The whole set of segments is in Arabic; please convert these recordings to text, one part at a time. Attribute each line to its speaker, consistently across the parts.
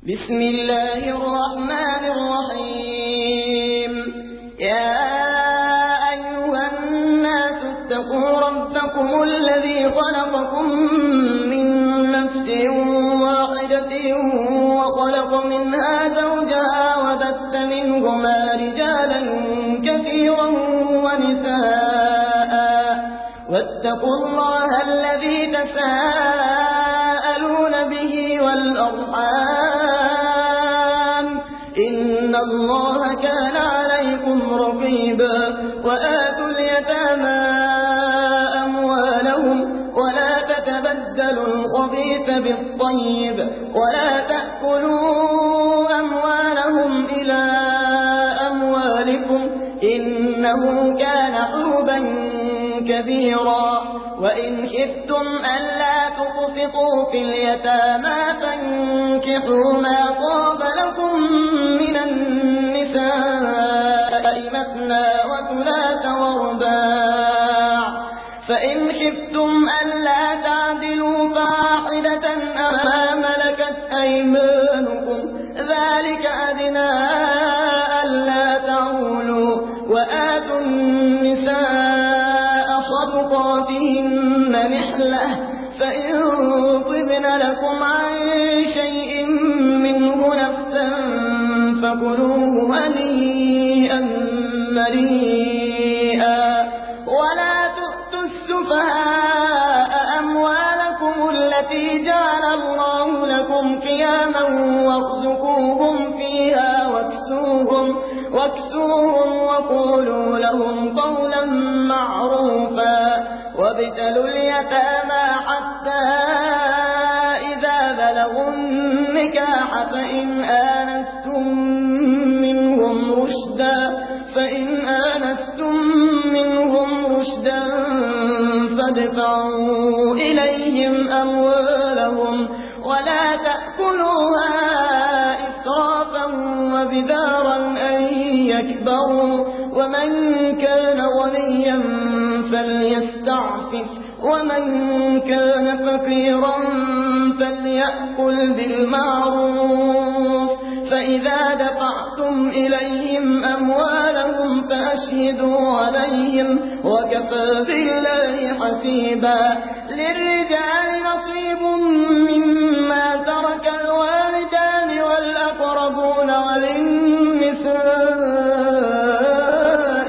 Speaker 1: بسم الله الرحمن الرحيم. يا أيها الناس اتقوا ربكم الذي خلقكم من نفس واحدة وخلق منها زوجها وبث منهما رجالا كثيرا ونساء واتقوا الله الذي تساءلون به والأرحام إن الله كان عليكم رقيبا. وآتوا اليتامى أموالهم ولا تتبدلوا الخبيث بالطيب ولا تأكلوا أموالهم إلى أموالكم إنه كان حوبا كبيرا. وإن خفتم ألا تقسطوا في اليتامى فانكحوا ما طاب لكم من النساء مثنى وثلاث ورباع فإن خفتم ألا تعدلوا فواحدة أو ما ملكت أيمانكم ذلك أدنى ألا تعولوا. وآتوا النساء صدقاتهن نحلة فإن طبن لكم عن شيء منه نفسا فكلوه هنيئا مريئا. ولا تؤتوا السفهاء أموالكم التي جعل الله لكم قياما وارزقوهم فيها واكسوهم وقولوا لهم قولا معروفا. وابتلوا اليتامى حتى إذا بلغوا النكاح فإن آنستم منهم رشدا فادفعوا إليهم أموالهم ولا تأكلوها إسرافا وبدارا أن يكبروا. ومن كان غنيا فليستعفف ومن كان فقيرا فليأكل بالمعروف. فإذا دفعتم إليهم أموالهم فأشهدوا عليهم وكفى بالله حسيبا. للرجال نصيب مما ترك الوالدان والأقربون وللنساء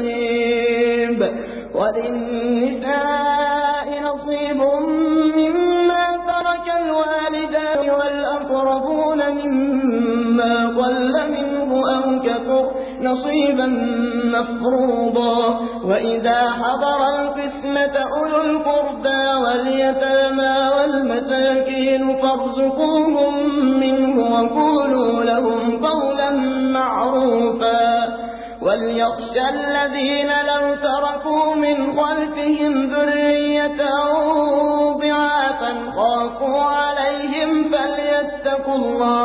Speaker 1: نصيب مما ترك الوالدان والأقربون مما قل منه أو كثر نصيبا مفروضا. وإذا حضر القسمة أولو القربى واليتامى والمساكين فارزقوهم منه وقولوا لهم قولا معروفا. وليخشى الذين لو تركوا من خلفهم ذرية ضعافا خافوا عليهم فليتقوا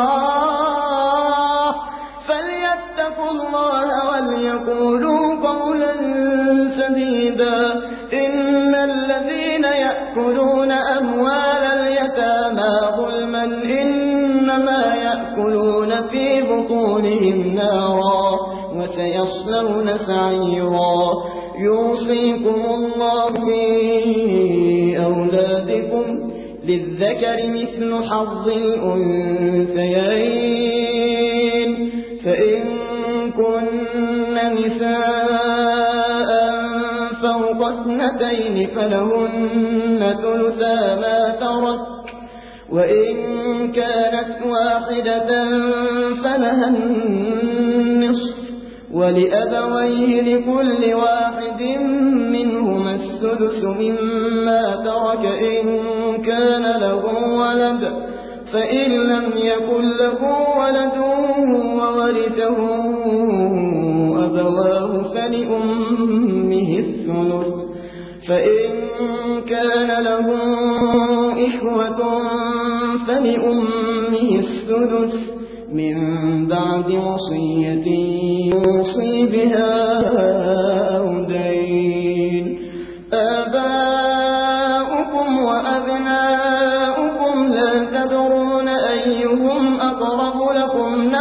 Speaker 1: الله وليقولوا قولا سديدا. إن الذين يأكلون أموال اليتامى ظلما إنما يأكلون في بطونهم نارا وسيصلون سعيرا. يوصيكم الله في أولادكم للذكر مثل حظ الأنثيين فإن كن نساء فوق اثنتين فلهن ثلثا ما ترك وإن كانت واحدة فلها النصف ولأبويه لكل واحد منهما السدس مما ترك إن كان له ولد فإن لم يكن له ولد وورثه أبواه فلأمه الثلث فإن كان له إخوة فلأمه السدس من بعد وصية يوصي بها أو دين. آباؤكم وأبناؤكم لا تدرون أيهم أقرب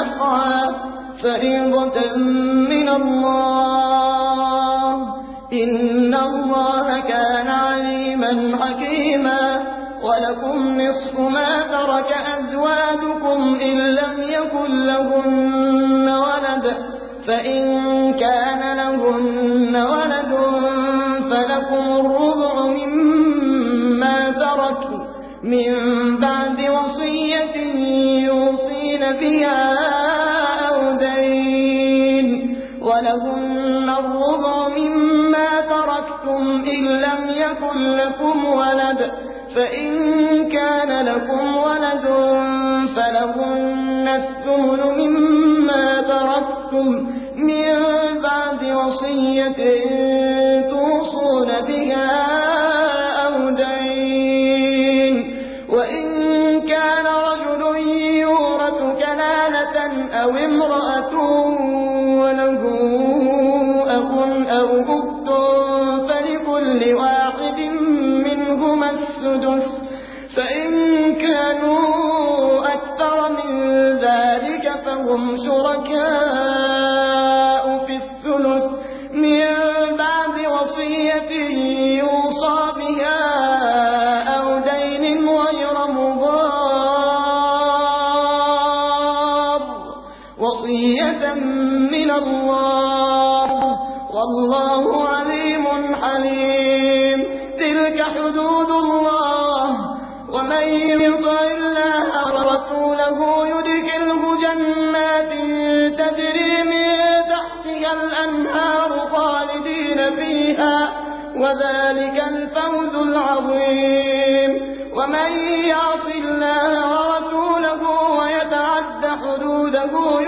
Speaker 1: نفعا فريضة من الله إن الله كان عليما حكيما ولكم نصف ما ترك أزواجكم إن لم يكن لهن ولد فإن كان لهن ولد فلكم الربع مما تركوا من بعد وصية يوصين بها أو دين ولهن الربع مما تركتم إن لم يكن لكم ولد فإن كان لكم ولد فلهن الثمن مما تركتم من بعد وصية توصون بها أو دين وإن كان رجل يورث كلالة أو امرأة وله أخ أو أخت فلكل واحد منهما السدس فإن كانوا أكثر من ذلك فهم شركاء في الثلث من بعد وصية يوصى بها أو دين غير مضار وصية من الله والله عليم حليم تلك حدود الله ومن يطع الله ورسوله يدخله جنات تجري من تحتها الأنهار خالدين فيها وذلك الفوز العظيم ومن يعص الله ورسوله ويتعد حدوده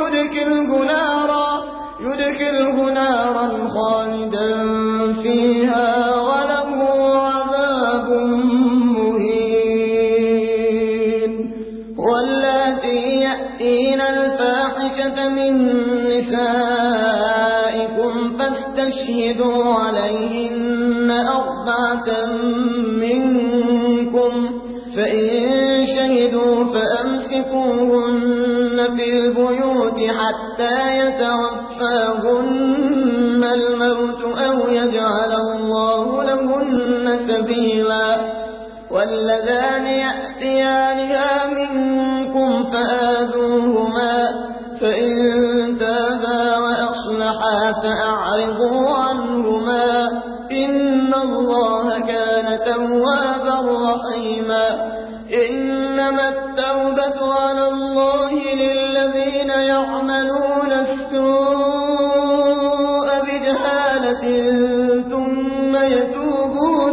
Speaker 1: يدخله نارا خالدا فيها وله عذاب مهين واللاتي يأتين الفاحشة من نسائكم فاستشهدوا عليهن 4 منكم فإن شهدوا فأمسكوهن في البيوت حتى يتوفاهن الموت أو يجعل الله لهن سبيلا واللذان يأتيانها منكم فآذوهما فإن تابا وأصلحا فأعرضوا عنهما إن الله كان توابا رحيما إنما التوبة على الله للذين يعملون السوء بجهالة ثم يتوبون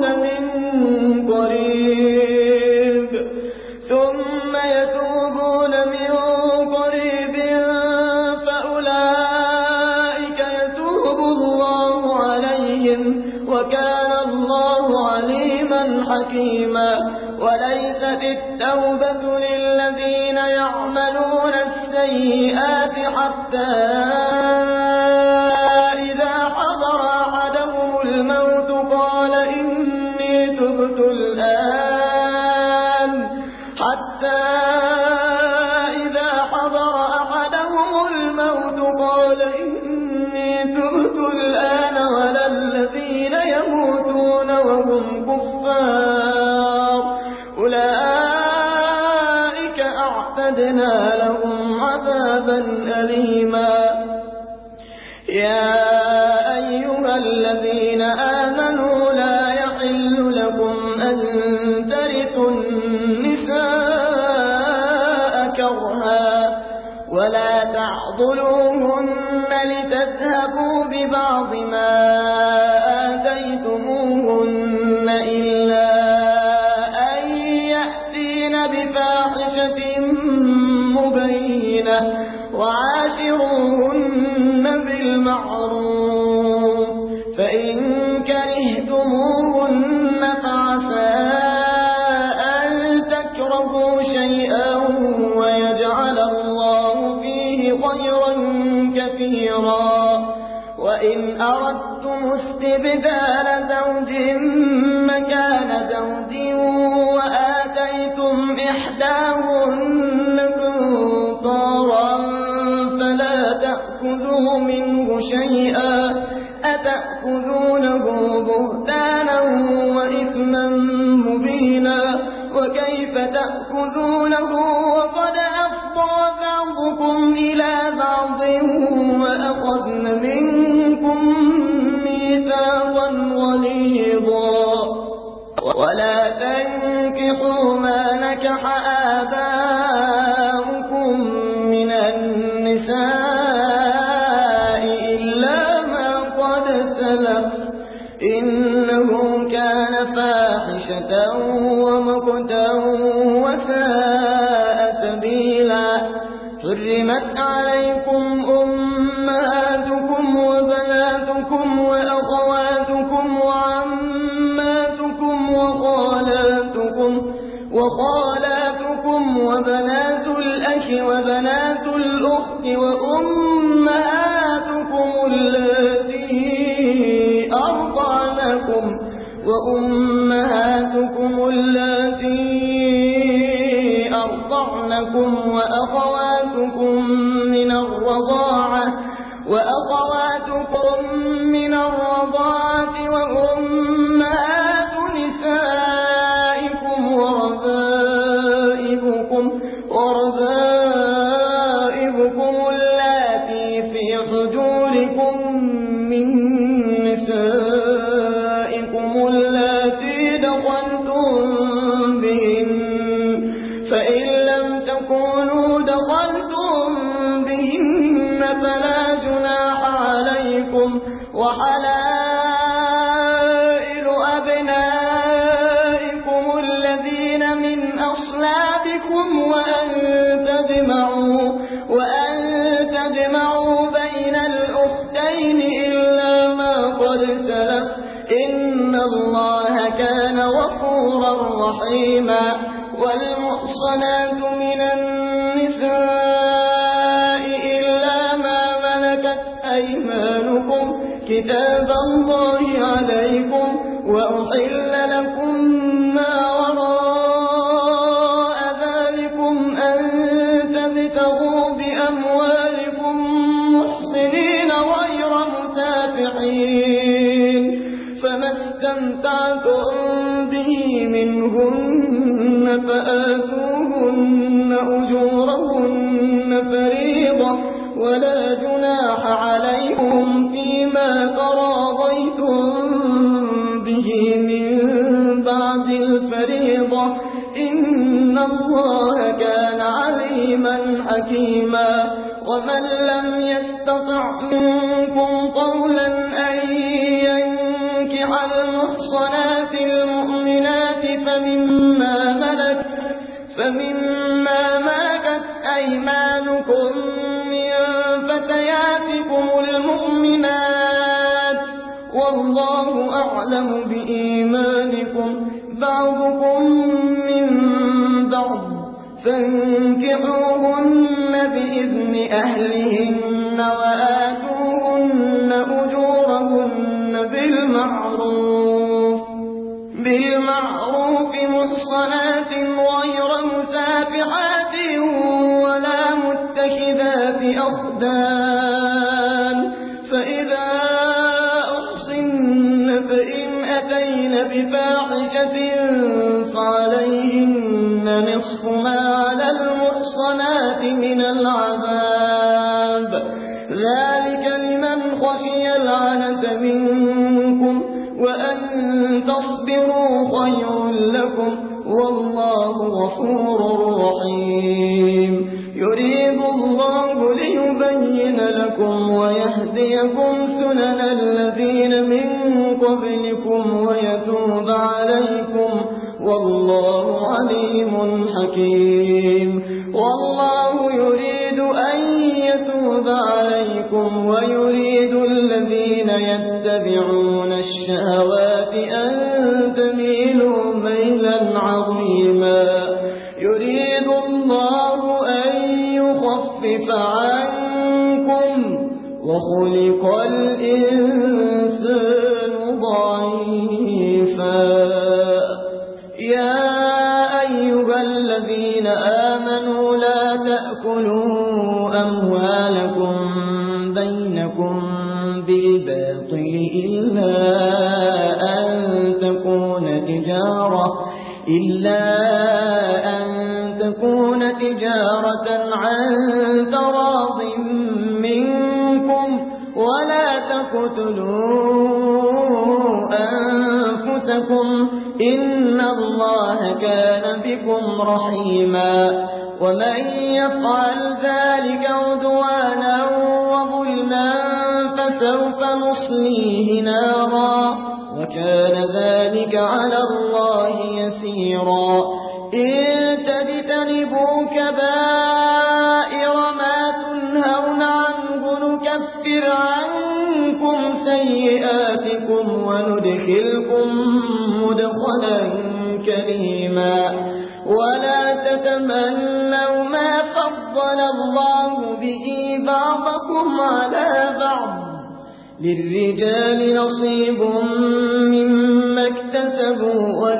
Speaker 1: من قريب فأولئك يتوب الله عليهم وكان الله عليما حكيما وليست التوبة للذين يعملون السيئات حتى إذا حضر أحدهم الموت قال إني تبت الآن ولا الذين يموتون وهم كفار أولئك أعتدنا لهم عذابا أليما يا أيها الذين آمنوا لا يحل لكم أن ترثوا النساء كرها ولا تعضلوهن لتذهبوا ببعض ما آتيتموهن إلا أن يأتين بفاحشة مبينة وعاشروهن بالمعروف فإن كرهتموهن فعسى أن تكرهوا شيئا ويجعل الله فيه خيرا كثيرا وإن أردتم استبدال زوج مكان زوج وآتيتم إحداهن قنطارا بهتانا وإثما مبينا وكيف تأخذونه وقد أفضى بعضكم إلى بعض وأخذن منكم ميثاقا غليظا ولا تنكحوا ما نكح آباؤكم من النساء إلا ما قد سلف إنه كان فاحشة ومقتا وساء سبيلا حرمت عليكم أمهاتكم وبناتكم وأخواتكم وعماتكم وخالاتكم وبنات الأخ وبنات الأخت وأمهاتكم اللاتي أرضعنكم وأخواتكم من الرضاعة وأمهات نسائكم وربائبكم اللاتي في حجوركم من نسائكم اللاتي دخلتم بهن فإن لم تكونوا دخلتم بهن فلا جناح عليكم وحلائل أبنائكم الذين من أصلابكم وأن تجمعوا بين الأختين إلا ما قد سلف إن الله كان غفورا رحيما والمحصنات من النساء إلا ما ملكت أيمانكم كتاب الله عليكم وأحل لكم ما وراء ذلكم أن تبتغوا بأموالكم محصنين غير مسافحين فما استمتعتم به منهن فآتوهن أجورهن فريضة ولا جناح عليكم فيما تراضيتم به من بعد الفريضة إن الله كان عليما حكيما ومن لم يستطع منكم قولا أن ينكح المحصنات المؤمنات فمما ملكت أيمانكم من فتياتكم المؤمنات والله أعلم بإيمانكم بعضكم من بعض فانكحوهن بإذن أهلهن وآتوهن أجورهن بالمعروف محصنات غير مسافحات ولا متخذات أخدان فإذا أحصن فإن أتين بفاحشة فعليهن نصف ما على المحصنات من العذاب ذلك لمن خشي العنة منكم وأن تصبروا خير لكم والله غفور رحيم يريد الله ليبين لكم ويهديكم سنن الذين من قبلكم ويتوب عليكم والله عليم حكيم والله يريد أن يتوب عليكم ويريد الذين يتبعون الشهوات أن تميلوا ميلا عظيما يريد الله أن يخفف عنكم وخلق الإنسان ضعيفا يا أيها الذين آمنوا لا تأكلوا أموالكم بينكم بالباطل إلا إلا أن تكون تجارة عن تراض منكم ولا تقتلوا أنفسكم إن الله كان بكم رحيما ومن يفعل ذلك عدوانا وظلما فسوف نصليه نارا وكان ذلك على الله يسيرا إن تجتنبوا كبائر ما تنهون عنه نكفر عنكم سيئاتكم وندخلكم مدخلا كريما ولا تتمنوا ما فضل الله به بعضكم على بعض للرجال نصيب مما اكتسبوا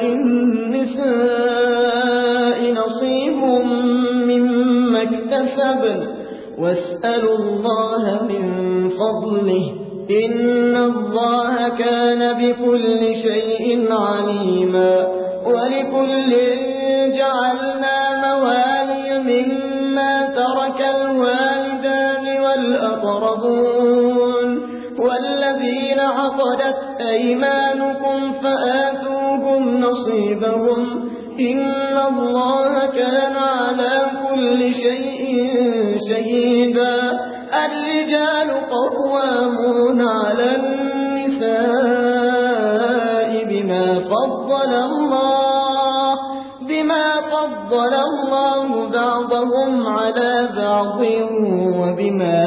Speaker 1: وللنساء نصيب مما اكتسبن واسألوا الله من فضله إن الله كان بكل شيء عليما ولكل جعلنا موالي مما ترك الوالدان والأقربون والذين عقدت أيمانكم فآتوهم نصيبهم إن الله كان على كل شيء شهيدا الرجال قوامون على النساء بما فضل الله بعضهم على بعض وبما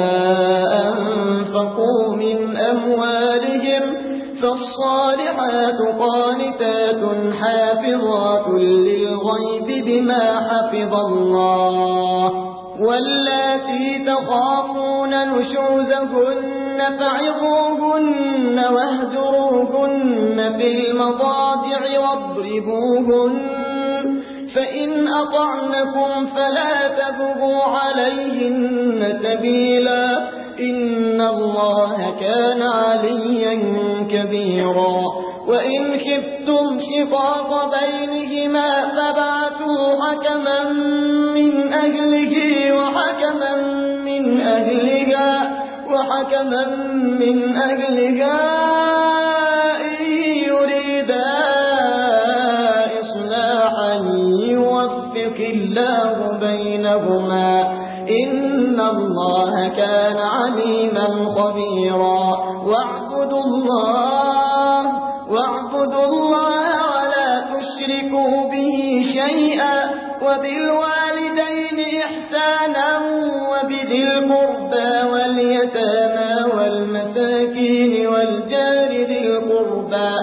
Speaker 1: أنفقوا من أموالهم فالصالحات قانتات حافظات للغيب بما حفظ الله واللاتي تخافون نشوزهن فعظوهن واهجروهن في المضاجع واضربوهن فإن أطعنكم فلا تبغوا عليهن سبيلا إن الله كان عليا كبيرا وإن خفتم شقاق بينهما فابعثوا حكما من أهله وحكما من أهلها إن يريدا إصلاحا يوفق الله بينهما إن الله كان عليما خبيرا واعبدوا الله ولا تشركوا به شيئا وبالوالدين إحسانا وبذي القربى واليتامى والمساكين والجار ذي القربى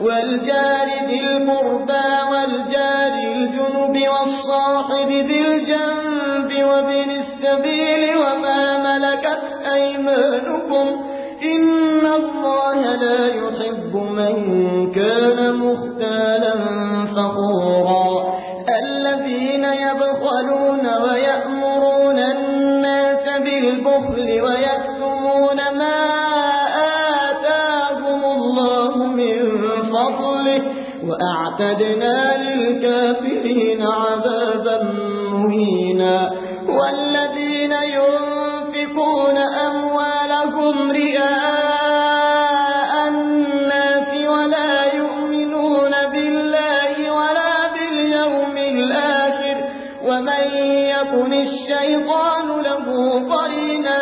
Speaker 1: والجار الجنب والصاحب ذي الجنب وابن السبيل وما ملكت أيمانكم إن الله لا يحب من كان مختالا فخورا الذين يبخلون ويأمرون الناس بالبخل ويكتمون ما آتاهم الله من فضله وأعتدنا للكافرين عذابا مهينا والذين ينفقون أموالهم رئاء الناس ولا يؤمنون بالله ولا باليوم الآخر ومن يكن الشيطان له قرينا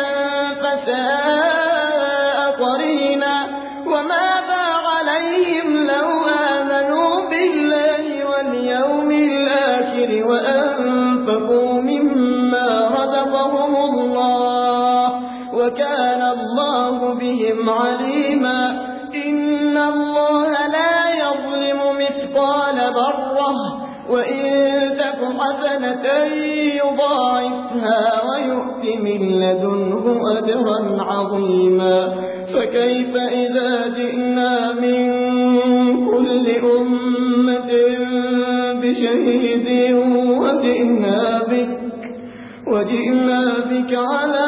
Speaker 1: فساء قرينا وماذا عليهم لو آمنوا بالله واليوم الآخر وأنفقوا مما رزقهم الله وكان الله بهم عليما إن الله لا يظلم مثقال ذرة وإن تك حسنة يضاعفها ويؤت من لدنه أجرا عظيما فكيف إذا جئنا من كل أمة بشهيد وجئنا بك على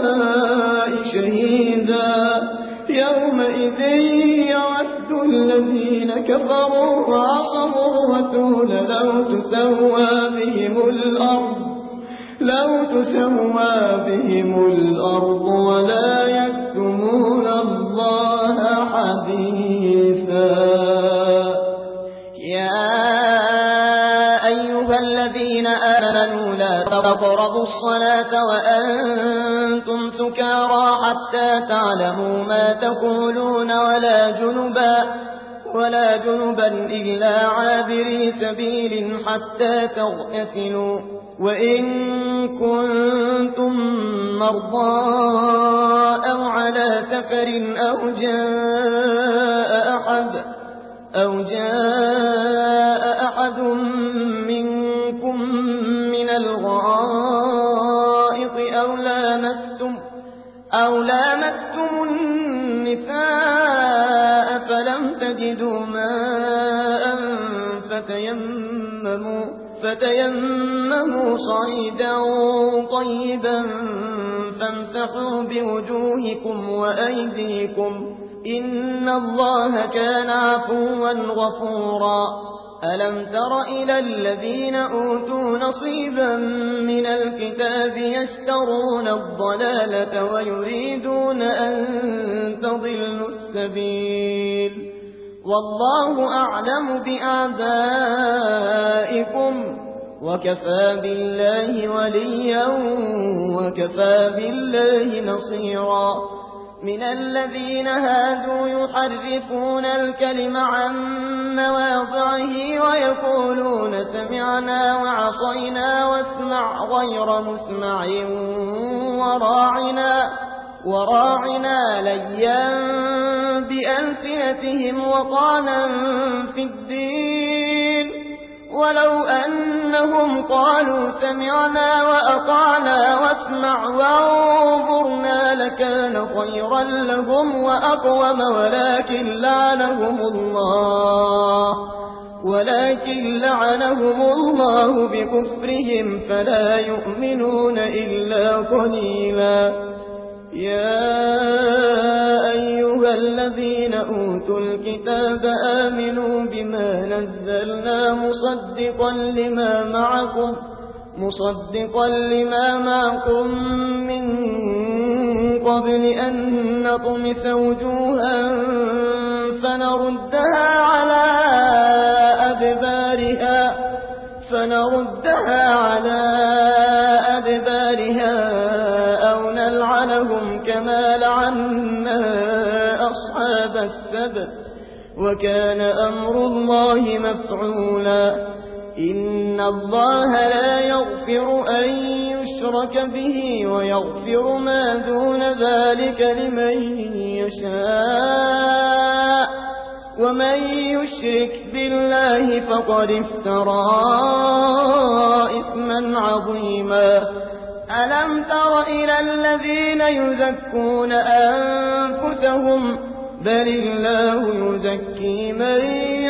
Speaker 1: هؤلاء شهيدا يومئذ يود الذين كفروا وعصوا الرسول لو تسوى بهم الأرض ولا يكتمون الله حديثا.
Speaker 2: يا أيها الذين آمنوا لا تقربوا الصلاة وأنتم سكارى حتى تعلموا ما تقولون ولا جنبا إلا عابري سبيل حتى تغتسلوا وإن كنتم مرضى أو على سفر أو جاء أحد منكم من الغائط أو لامستم النساء فلم تجدوا ماء فتيمموا صعيدا طيبا فامسحوا بوجوهكم وأيديكم إن الله كان عفوا غفورا. ألم تر إلى الذين أوتوا نصيبا من الكتاب يشترون الضلالة ويريدون أن تضلوا السبيل والله أعلم بأعدائكم وكفى بالله وليا وكفى بالله نصيرا. من الذين هادوا يحرفون الكلم عن مواضعه ويقولون سمعنا وعصينا واسمع غير مسمع وراعنا ليا بألسنتهم وطعنا في الدين ولو أنهم قالوا سمعنا وأطعنا واسمع وانظرنا لكان خيرا لهم وأقوم ولكن لعنهم الله بكفرهم فلا يؤمنون إلا قليلا. يا أيها الذين أوتوا الكتاب آمنوا بما نزلنا مصدقا لما معكم من قبل أن نطمس وجوها فنردها على أدبارها أو نلعنهم كما لعنا أصحاب السبت وكان أمر الله مفعولا. إن الله لا يغفر أن يشرك به ويغفر ما دون ذلك لمن يشاء ومن يشرك بالله فقد افترى إثما عظيما. ألم تر إلى الذين يزكون أنفسهم بل الله يزكي من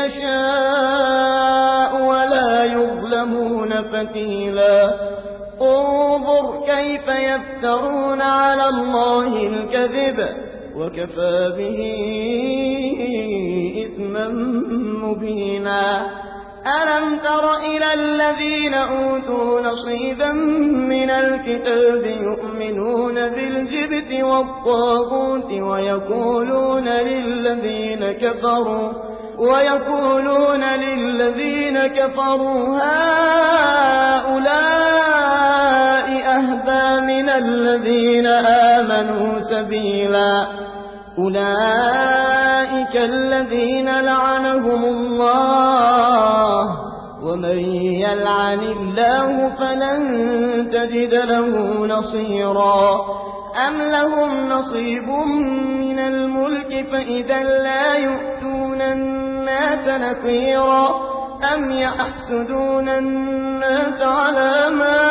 Speaker 2: يشاء ولا يظلمون فتيلا. انظر كيف يفترون على الله الكذب وكفى به إثما مبينا. ألم تر إلى الذين أوتوا نصيبا من الكتاب يؤمنون بالجبت والطاغوت ويقولون للذين كفروا هؤلاء أهدى من الذين آمنوا سبيلا. أولئك الذين لعنهم الله ومن يلعن الله فلن تجد له نصيرا. أم لهم نصيب من الملك فإذا لا يؤتون الناس نقيرا أم يحسدون الناس على ما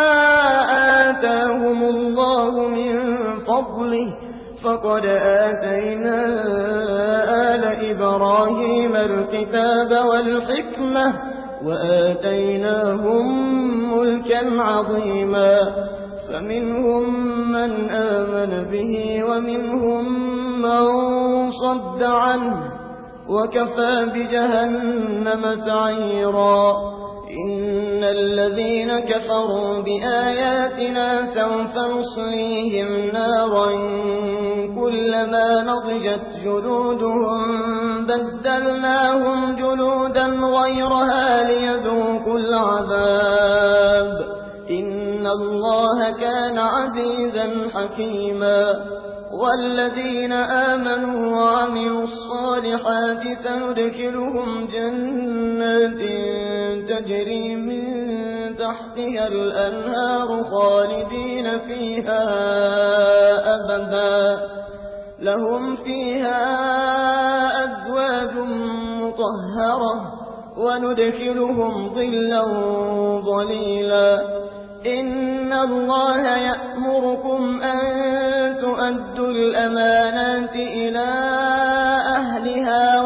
Speaker 2: آتاهم الله من فضله فقد آتينا آل إبراهيم الكتاب والحكمة وآتيناهم ملكا عظيما. فمنهم من آمن به ومنهم من صد عنه وكفى بجهنم سعيرا إن الذين كفروا بآياتنا سوف نصليهم نارا كلما نضجت جلودهم بدلناهم جلودا غيرها ليذوقوا العذاب إن الله كان عزيزا حكيما والذين آمنوا وعملوا الصالحات سندخلهم جنات تجري من تحتها الأنهار خالدين فيها أبدا لهم فيها أزواج مطهرة وندخلهم ظلا ظليلا إن الله يأمركم أن تؤدوا الأمانات إلى أهلها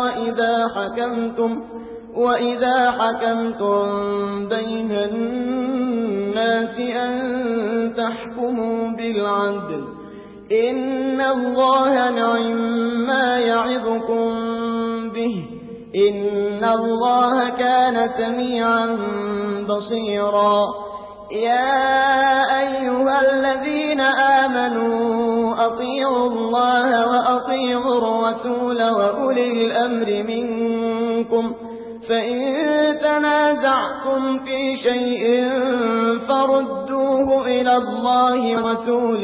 Speaker 2: وإذا حكمتم بين الناس أن تحكموا بالعدل إن الله نعم يعظكم به إن الله كان سميعا بصيرا يا أيها الذين آمنوا أطيعوا الله وأطيعوا الرسول وأولي الأمر منكم فإن تنازعتم في شيء فردوه إلى الله ورسوله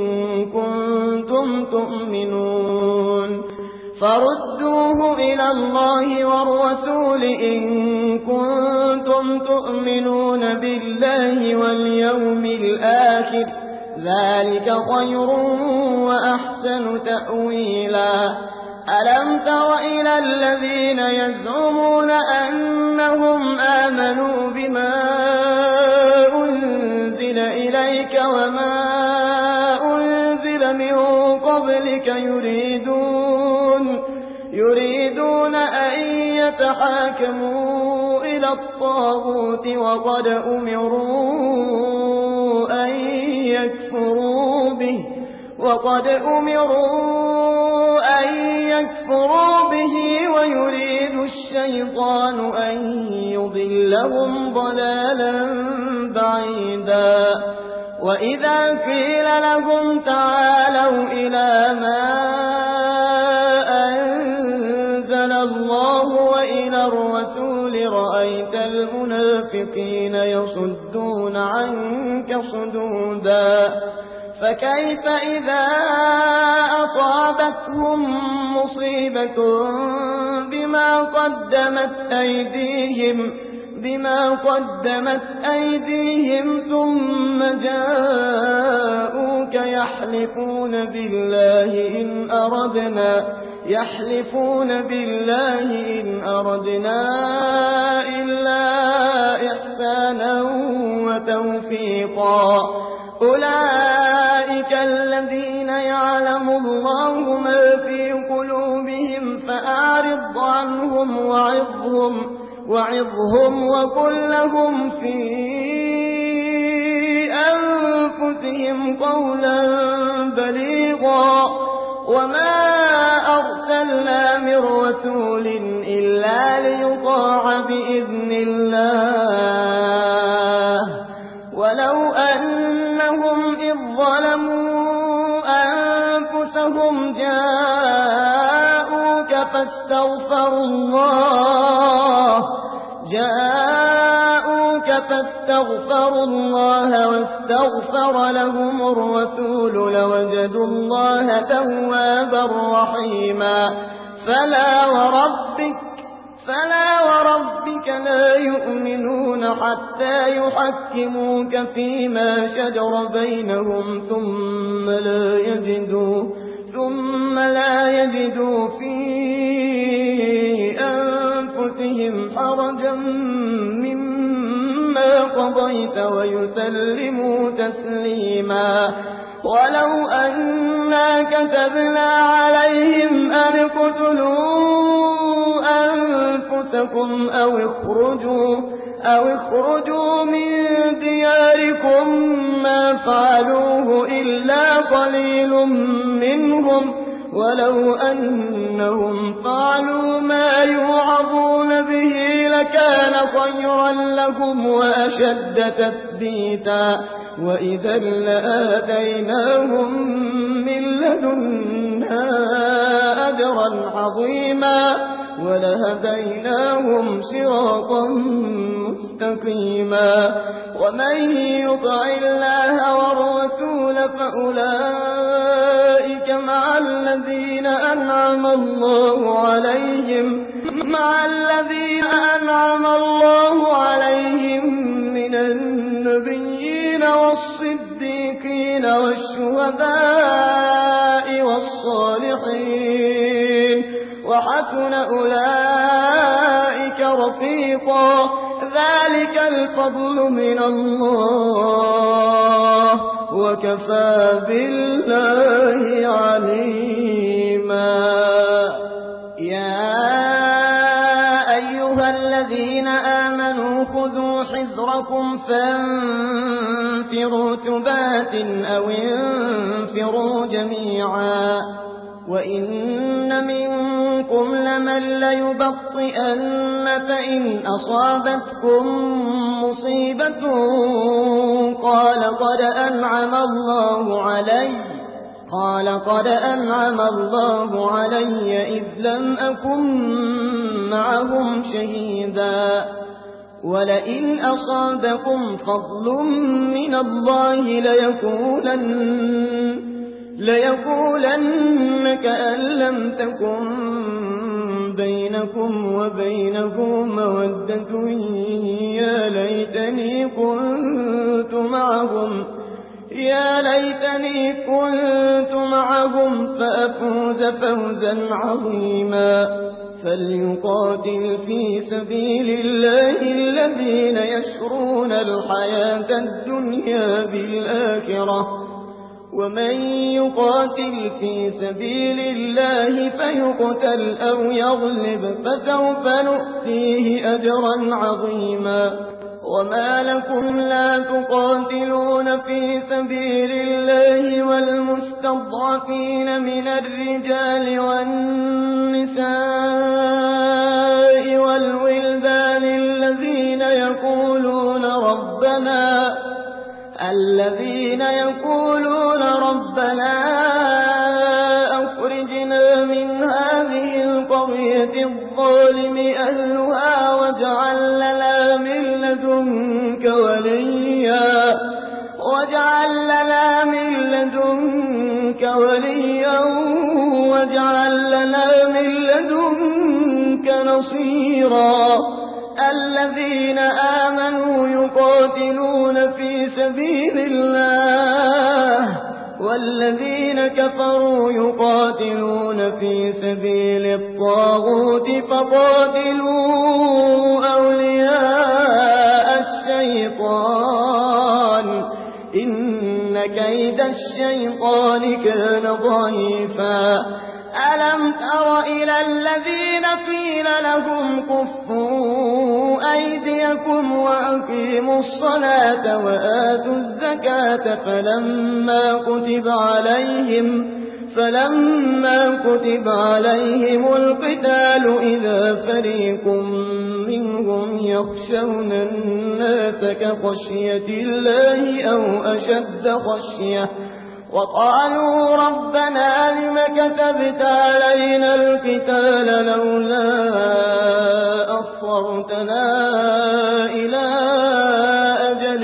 Speaker 2: إن كنتم تؤمنون بالله واليوم الآخر ذلك خير وأحسن تأويلا ألم تر إلى الذين يزعمون أنهم آمنوا بما أنزل إليك وما أنزل من قبلك يريدون أن يتحاكموا إلى الطاغوت وقد أمروا أن يكفروا به ويريد الشيطان أن يضلهم ضلالا بعيدا وإذا قيل لهم تعالوا إلى ما أنزل الله وإلى الرسول رأيت المنافقين يصدون عنك صدودا فكيف إذا أصابتهم مصيبة بما قدمت أيديهم ثم جاءوك يحلفون بالله إن أردنا إلا إحسانا وتوفيقا أولئك الذين يعلم الله ما في قلوبهم فأعرض عنهم وعظهم وقل لهم في أنفسهم قولا بليغا وما أرسلنا من رسول إلا ليطاع بإذن الله ولو أنهم إذ ظلموا أنفسهم جاءوك فاستغفروا الله واستغفر لهم الرسول لوجدوا الله توابا رحيما فلا وربك لا يؤمنون حتى يحكموك فيما شجر بينهم ثم لا يجدوا في أنفسهم حرجا مما قضيت ويسلموا تسليما ولو أنا كتبنا عليهم أن اقتلوا أنفسكم أو اخرجوا من دياركم ما فعلوه إلا قليل منهم ولو أنهم فعلوا ما يوعظون به لكان خيرا لهم وأشد تثبيتا وإذا لآتيناهم من لدنا أجرا عظيما ولهديناهم صراطا مستقيما ومن يطع الله والرسول فأولئك مع الذين أنعم الله عليهم من النبيين والصديقين والشهداء والصالحين وحسن أولئك رفيقا ذلك الفضل من الله وكفى بالله عليما يا أيها الذين آمنوا خذوا حذركم فانفروا ثبات أو انفروا جميعا وإن منكم لمن ليبطئن فإن أصابتكم مصيبة قال قد أنعم الله علي إذ لم أكن معهم شهيدا ولئن أصابكم فضل من الله ليقولن كأن لم تكن بينكم وبينه مودة يا ليتني كنت معهم فأفوز فوزا عظيما فليقاتل في سبيل الله الذين يشرون الحياة الدنيا بالآخرة ومن يقاتل في سبيل الله فيقتل أو يغلب فسوف نؤتيه أجرا عظيما وما لكم لا تقاتلون في سبيل الله والمستضعفين من الرجال والنساء والولدان الذين يقولون ربنا أخرجنا من هذه القرية الظالم أهلها واجعل لنا من لدنك وليا واجعل لنا من لدنك نصيرا الذين آمنوا يقاتلون في سبيل الله والذين كفروا يقاتلون في سبيل الطاغوت فقاتلوا أولياء الشيطان إن كيد الشيطان كان ضعيفا ألم تر إلى الذين قيل لهم كفوا أيديكم وأقيموا الصلاة وآتوا الزكاة فلما كتب عليهم القتال إذا فريق منهم يخشون الناس كخشية الله أو أشد خشية وقالوا ربنا لم كتبت علينا القتال لولا أخرتنا إلى أجل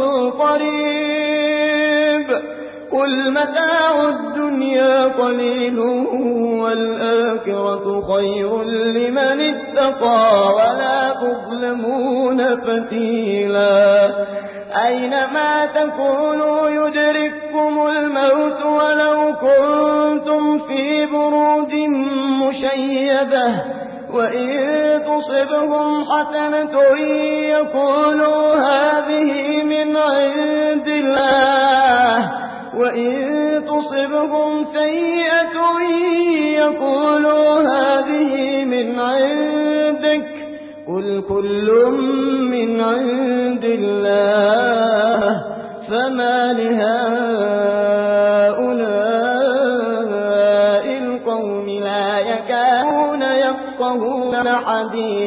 Speaker 2: قريب قل متاع الدنيا قليل والآخرة خير لمن اتقى ولا تظلمون فتيلا أينما تكونوا يدرككم الموت ولو كنتم في بروج مشيدة وإن تصبهم حسنة يقولوا هذه من عند الله وإن تصبهم سيئة يقولوا هذه من عندك قل كل من عند الله فما لهؤلاء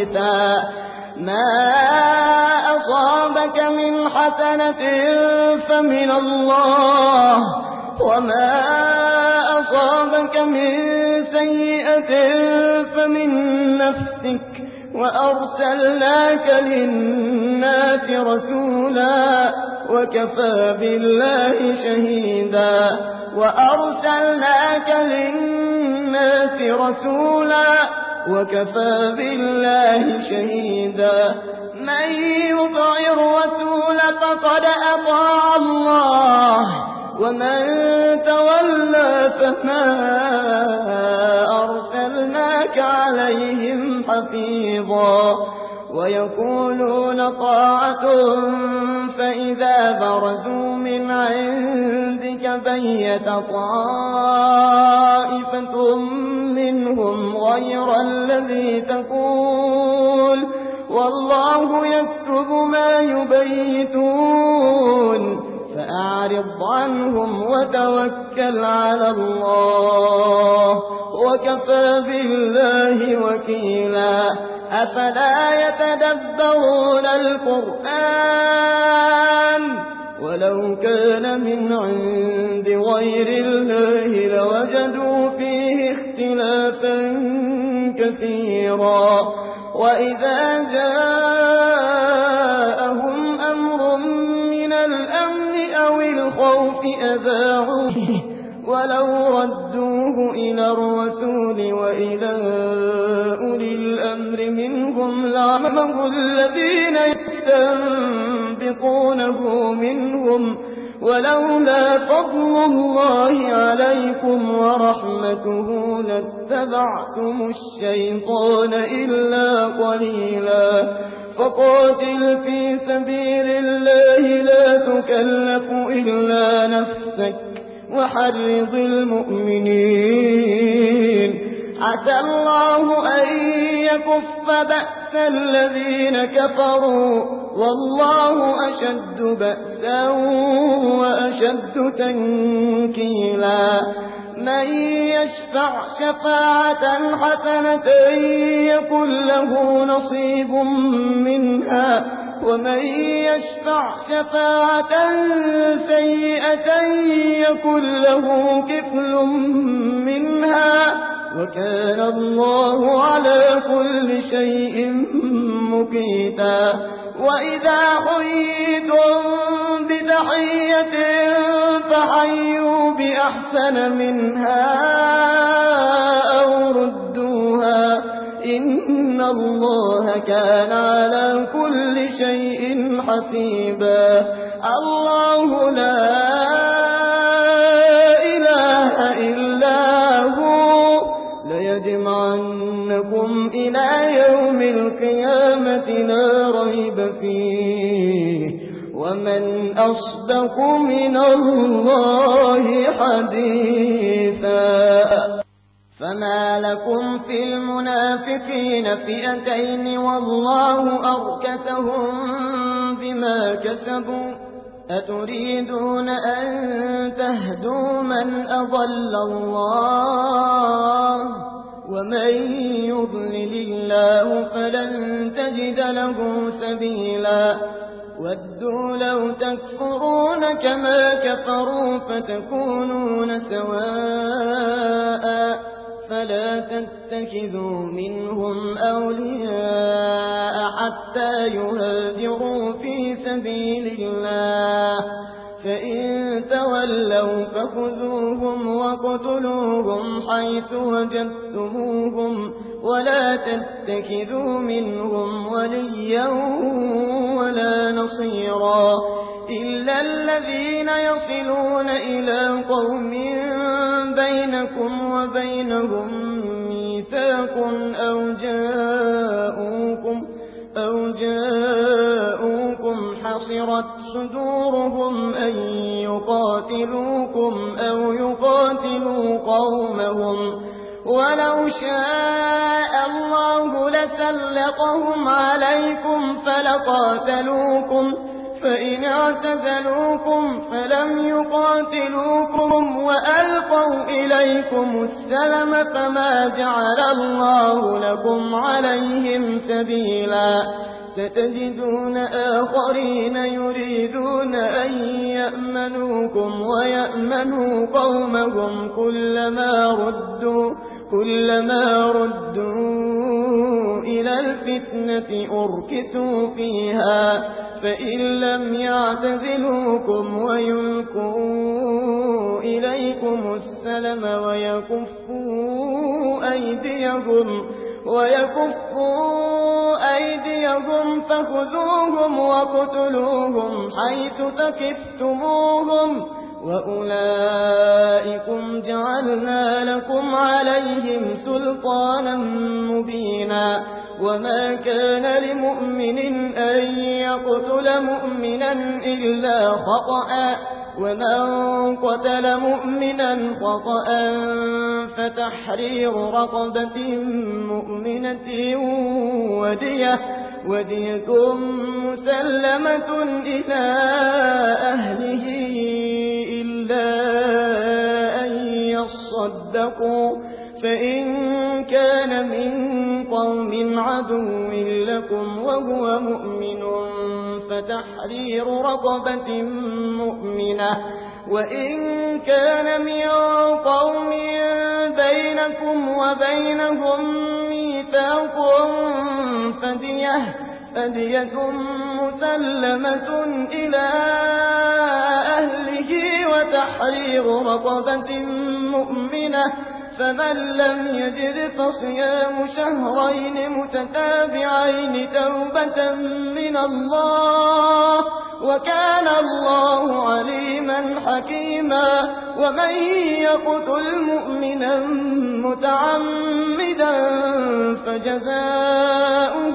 Speaker 2: حديثا ما أصابك من حسنة فمن الله وما أصابك من سيئة فمن نفسك وأرسلناك للناس رسولا وكفى بالله شهيدا وأرسلناك للناس رسولا وكفى بالله شهيدا من يطع الرسول فقد أطاع الله ومن تولى فما أرسلناك عليهم حفيظا ويقولون طاعة فإذا برزوا من عندك بيت طائفة منهم غير الذي تقول والله يكتب ما يبيتون فأعرض عنهم وتوكل على الله وكفى بالله وكيلا أفلا يتدبرون القرآن ولو كان من عند غير الله لوجدوا فيه اختلافا كثيرا وإذا جاءهم أمر من الأمن أو الخوف أذاعوه ولو ردوه إلى الرسول وإلى أولي الأمر منهم لعلمه الذين يستنبطونه منهم ولولا فضل الله عليكم ورحمته لاتبعتم الشيطان إلا قليلا فقاتل في سبيل الله لا تكلف إلا نفسك وحرض المؤمنين عسى الله أن يكف بأس الذين كفروا والله أشد بأسا وأشد تنكيلا من يشفع شفاعة حسنة يكن له نصيب منها ومن يشفع شفاعة سيئة يكن له كفل منها وكان الله على كل شيء مقيتا وإذا حييتم بتحية فحيوا بأحسن منها أو ردوها إن الله كان على كل شيء حسيبا الله لا إله إلا هو ليجمعنكم إلى يوم القيامة لا ريب فيه ومن أصدق من الله حديثا فما لكم في المنافقين فئتين والله أركسهم بما كسبوا أتريدون أن تهدوا من أضل الله ومن يضلل الله فلن تجد له سبيلا ودوا لو تكفرون كما كفروا فتكونون سواء فلا تتخذوا منهم أولياء حتى يهاجروا في سبيل الله فإن تولوا فخذوهم وقتلوهم حيث وجدتموهم ولا تتخذوا منهم وليا ولا نصيرا إلا الذين يصلون إلى قوم بينكم وبينهم ميثاق أو جاءوكم حصرت صدورهم أن يقاتلوكم أو يقاتلوا قومهم ولو شاء الله لسلطهم عليكم فإن اعتزلوكم فلم يقاتلوكم وألقوا إليكم السلم فما جعل الله لكم عليهم سبيلا ستجدون آخرين يريدون أن يأمنوكم ويأمنوا قومهم كلما ردوا إلى الفتنة أركسوا فيها فإن لم يعتزلوكم ويلقوا إليكم السلم ويكفوا أيديهم فخذوهم وقتلوهم حيث ثقفتموهم وأولئكم جعلنا لكم عليهم سلطانا مبينا وما كان لمؤمن أن يقتل مؤمنا إلا خطأ ومن قتل مؤمنا خطأ فتحرير رقبة مؤمنة ودية مسلمة إلى أهله إلا أن يصدقوا فإن كان من قوم عدو لكم وهو مؤمن فتحرير رقبة مؤمنة وإن كان من قوم بينكم وبينهم ميثاق فدية مسلمة إلى أهله وتحرير رقبة مؤمنة فمن لم يجد فصيام شهرين متتابعين توبة من الله وكان الله عليما حكيما ومن يقتل مؤمنا متعمدا فجزاؤه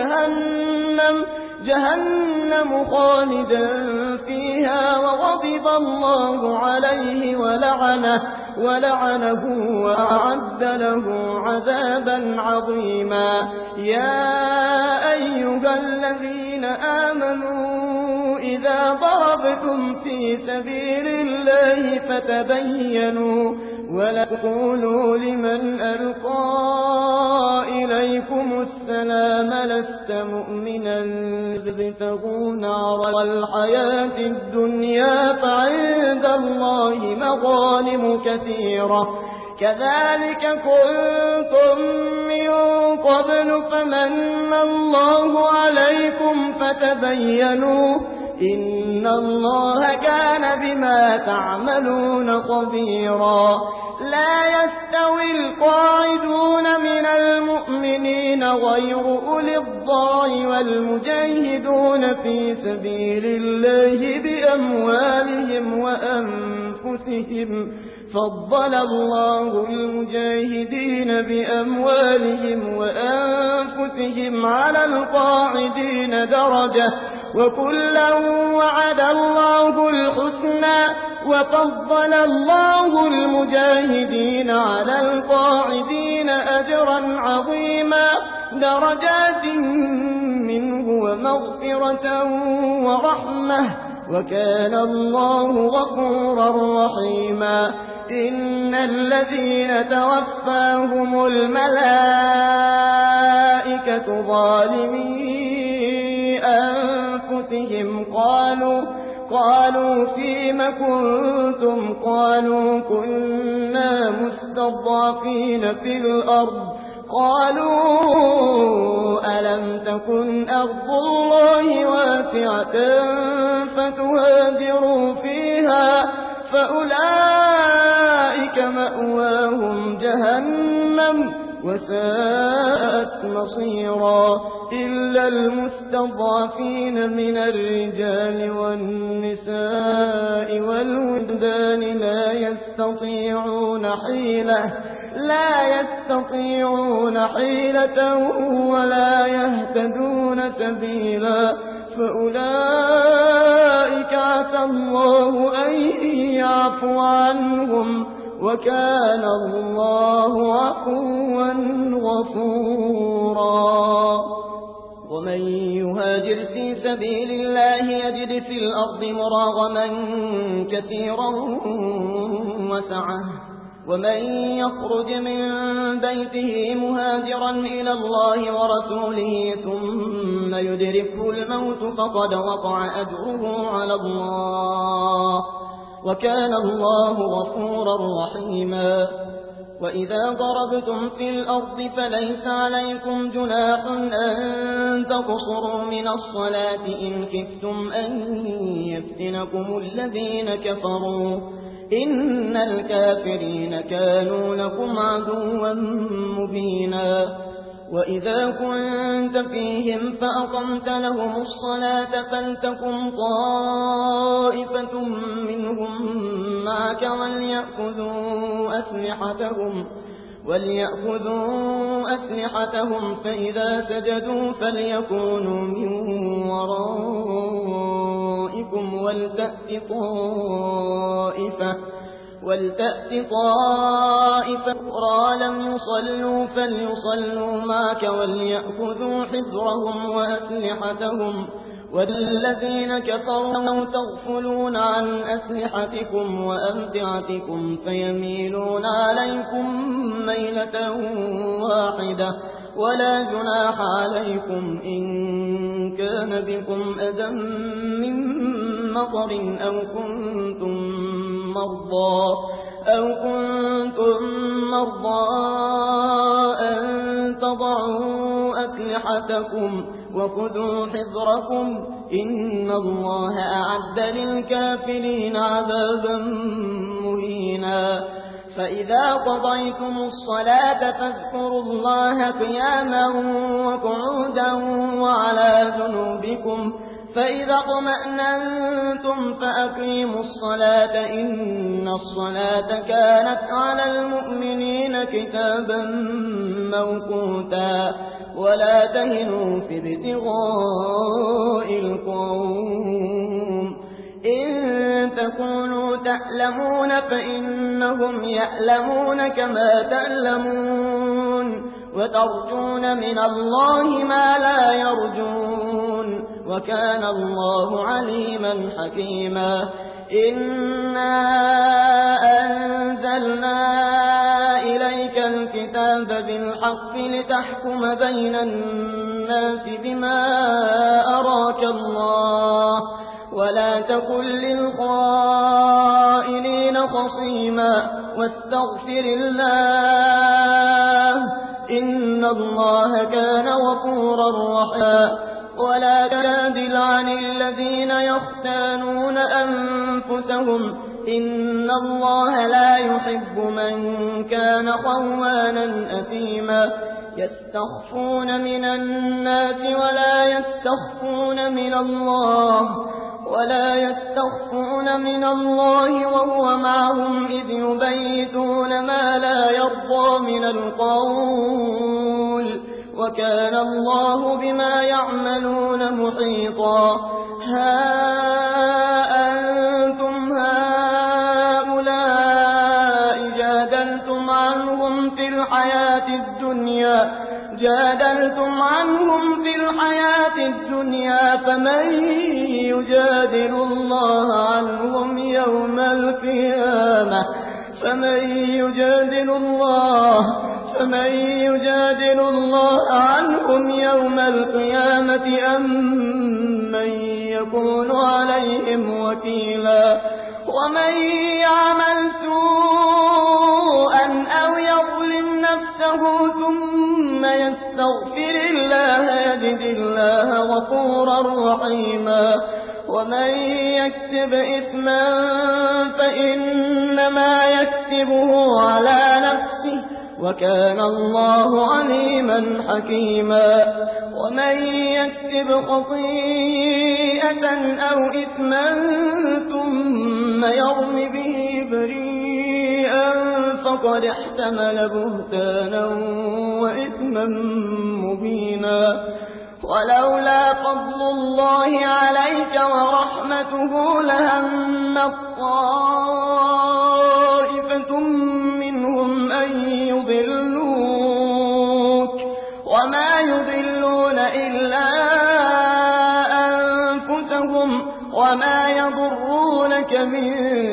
Speaker 2: جهنم خالدا فيها وغضب الله عليه ولعنه وأعد له عذابا عظيما يا أيها الذين آمنوا إذا ضربتم في سبيل الله فتبينوا ولا تقولوا لمن ألقى إليكم السلام لست مؤمنا تبتغون عرض الحياة الدنيا فعند الله مغانم كثيرة كذلك كنتم من قبل فمن الله عليكم فتبينوا إن الله كان بما تعملون خبيرا لا يستوي القاعدون من المؤمنين غير أولي الضرر والمجاهدون في سبيل الله بأموالهم وأنفسهم فضل الله المجاهدين بأموالهم وأنفسهم على القاعدين درجة وكلا وعد الله الحسنى وفضل الله المجاهدين على القاعدين أجرا عظيما درجات منه ومغفرة ورحمة وكان الله غفورا رحيما إن الذين توفاهم الملائكة ظالمي أنفسهم قالوا فيم كنتم قالوا كنا مستضعفين في الأرض قالوا ألم تكن أرض الله واسعة فتهاجروا فيها فأولئك مأواهم جهنم وساءت مصيرا إلا المستضعفين من الرجال والنساء والولدان لا يستطيعون حيلة ولا يهتدون سبيلا فأولئك عسى الله أن يعفو عنهم وكان الله عفوا غفورا ومن يهاجر في سبيل الله يجد في الأرض مراغما كثيرا وسعة ومن يخرج من بيته مهاجرا إلى الله ورسوله ثم يدركه الموت فقد وقع أجره على الله وكان الله غفورا رحيما وإذا ضربتم في الأرض فليس عليكم جناح أن تقصروا من الصلاة إن خفتم أن يفتنكم الذين كفروا إن الكافرين كانوا لكم عدوا مبينا وإذا كنت فيهم فأقمت لهم الصلاة فلتكن طائفة منهم معك وليأخذوا أسلحتهم فإذا سجدوا فليكونوا من ورائكم ولتأت طائفة أخرى لم يصلوا فليصلوا معك وليأخذوا حذرهم وأسلحتهم والذين كفروا تغفلون عن أسلحتكم وأمتعتكم فيميلون عليكم ميلة واحدة ولا جناح عليكم إن كان بكم أذى من مطر أو كنتم مرضى أن تضعوا أسلحتكم وخذوا حذركم إن الله أعد للكافرين عذابا مهينا فإذا قضيتم الصلاة فاذكروا الله قياما وقعودا وعلى جنوبكم فإذا اطمأننتم فأقيموا الصلاة إن الصلاة كانت على المؤمنين كتابا موقوتا ولا تهنوا في ابتغاء القوم إن تكونوا تألمون فإنهم يألمون كما تألمون وترجون من الله ما لا يرجون وكان الله عليما حكيما إنا أنزلنا إليك الكتاب بالحق لتحكم بين الناس بما أراك الله ولا تكن للخائنين خصيما واستغفر الله إن الله كان غفورا رحيما ولا تجادل عن الذين يختانون أنفسهم إن الله لا يحب من كان خوانا أثيما يستخفون من الناس ولا يستخفون من الله وهو معهم إذ يبيتون ما لا يرضى من القول وكان الله بما يعملون محيطا ها أنتم هؤلاء جادلتم عنهم في الحياة الدنيا فمن يجادل الله عنهم يوم القيامة أم من يكون عليهم وكيلا ومن يعمل سوءا أو يظلم نفسه ثم يستغفر الله يجد الله غفورا رحيما ومن يكسب إثما فإنما يكسبه على نفسه وكان الله عليما حكيما ومن يكسب خطيئة أو إثما ثم يرم به بريئا فقد احتمل بهتانا وإثما مبينا ولولا فضل الله عليك ورحمته لهمت طائفة منهم أن يضلوك وما يضلون إلا ولا يضرونك من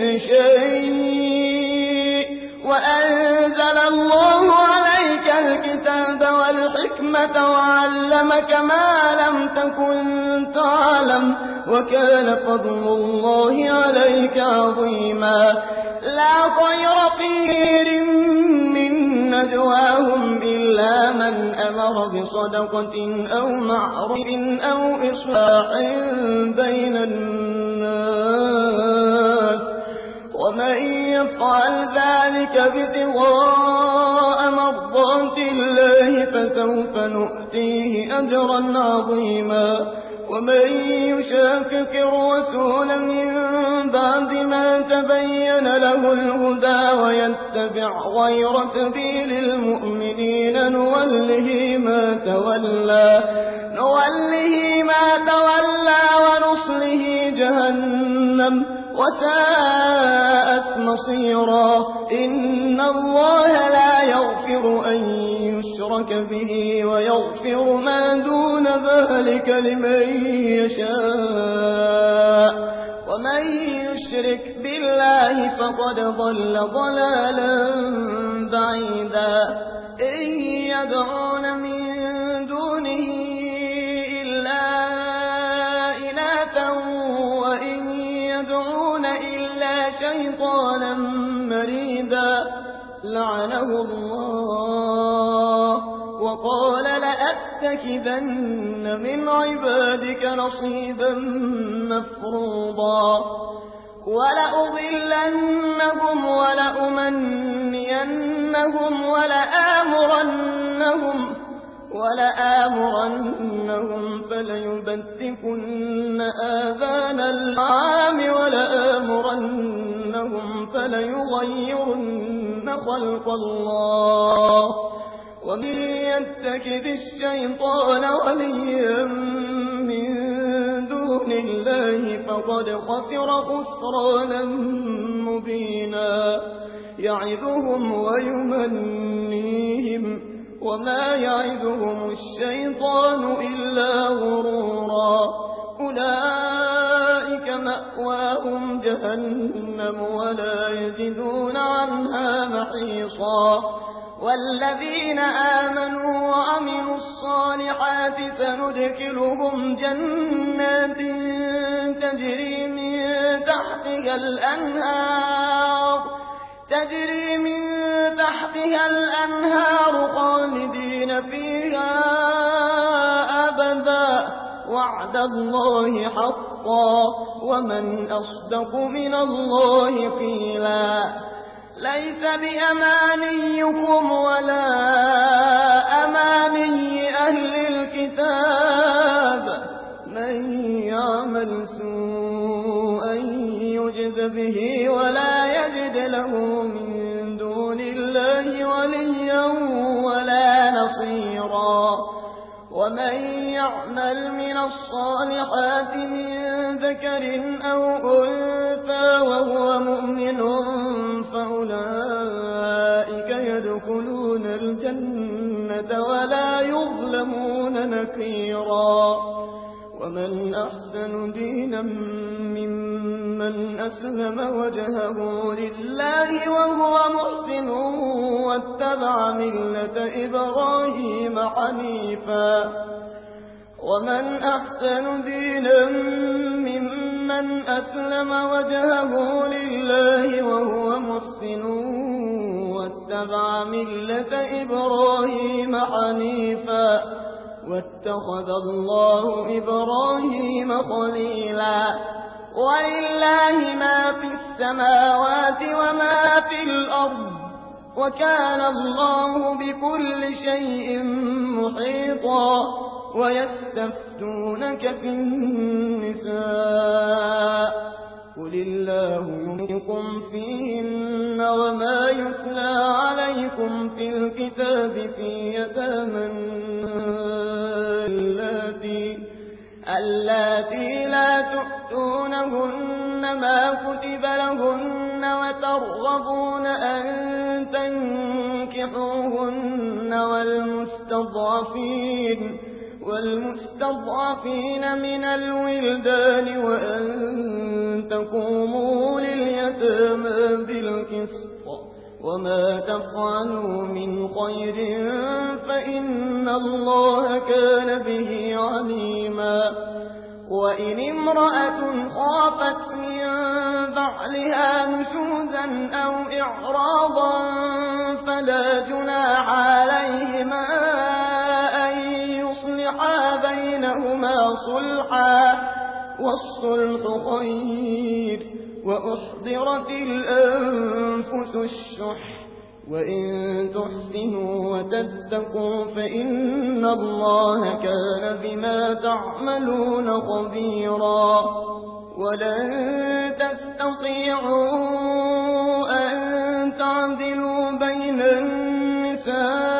Speaker 2: شيء وأنزل الله عليك الكتاب والحكمة وعلمك ما لم تكن تعلم وكان فضل الله عليك عظيما لا خير في كثير من نجواهم إلا من أمر بصدقة أو معروف أو إصلاح بين الناس ومن يفعل ذلك ابتغاء مرضات الله فسوف نؤتيه أجرا عظيما ومن يشاكك الرسول من بعد ما تبين له الهدى ويتبع غير سبيل المؤمنين نوله ما تولى ونصله جهنم وساءت مصيرا إن الله لا يغفر أن يشرك به ويغفر ما دون ذلك لمن يشاء ومن يشرك بالله فقد ضل ضلالا بعيدا إن يدعون من دونه إلا إناثا وإن يدعون إلا شيطانا مريدا لعنه الله وقال لأتخذن من عبادك نصيبا مفروضا ولأضلنهم ولأمنينهم ولآمرنهم فليبتكن آذان الأنعام ولآمرنهم فليغيرن خلق الله ومن يتخذ الشيطان وليا من دون الله فقد خسر خسرانا مبينا يعظهم ويمنيهم وما يعظهم الشيطان إلا غرورا أولئك مأواهم جهنم ولا يجدون عنها محيصا والذين آمنوا وعملوا الصالحات سندخلهم جنات تجري من تحتها الأنهار خالدين فيها أبدا وعد الله حقا ومن أصدق من الله قيلا ليس بأمانيكم ولا أماني أهل الكتاب من يعمل سوءا يجز به ولا يجد له من دون الله وليا ولا نصيرا ومن يعمل من الصالحات من ذكر أو أنثى وهو مؤمن فأولئك يدخلون الجنة ولا يظلمون نكيرا ومن أحسن دينا ممن أسلم وجهه لله وهو محسن واتبع ملة إبراهيم حنيفا ومن أحسن دينا ممن أسلم وجهه لله وهو محسن واتبع ملة إبراهيم حنيفا واتخذ الله إبراهيم خليلا ولله ما في السماوات وما في الأرض وكان الله بكل شيء محيطا ويستفتونك في النساء قل الله يميكم فيهن وما يتلى عليكم في الكتاب في يتامى اللاتي لا تؤتونهن ما كتب لهن وترغبون أن والمستضعفين من الولدان وأن تقوموا لليتامى بالقسط وما تفعلوا من خير فإن الله كان به عليما وإن امرأة خافت من بعلها نشوزا أو إعراضا فلا جناح عليهما أن يصلحا بينهما صلحا والصلح خير وأحضرت الأنفس الشح وإن تحسنوا وتتقوا فإن الله كان بما تعملون خبيرا ولن تستطيعوا أن تعدلوا بين النساء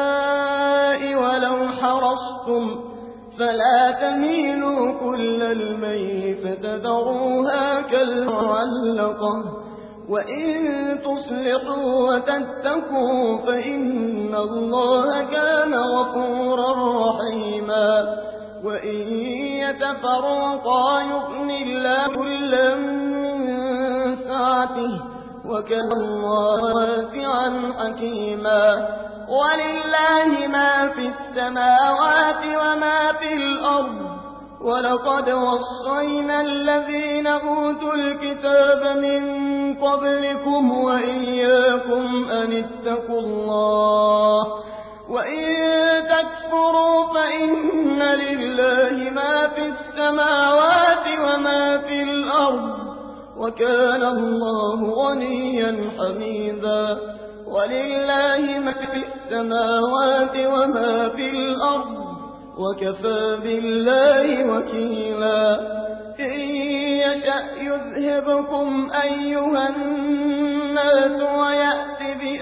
Speaker 2: ولو حرصتم فلا تميلوا كل الميل فتذروها كالمعلقة وإن تصلحوا وتتقوا فإن الله كان غفورا رحيما وإن يتفرقا يغن الله كلا من سعته وكان الله واسعا حكيما ولله ما في السماوات وما في الأرض ولقد وصينا الذين أوتوا الكتاب من قبلكم وإياكم أن اتقوا الله وإن تكفروا فإن لله ما في السماوات وما في الأرض وكان الله غنيا حميدا ولله ما في السماوات وما في الأرض وكفى بالله وكيلا إن يشأ يذهبكم أيها الناس ويأت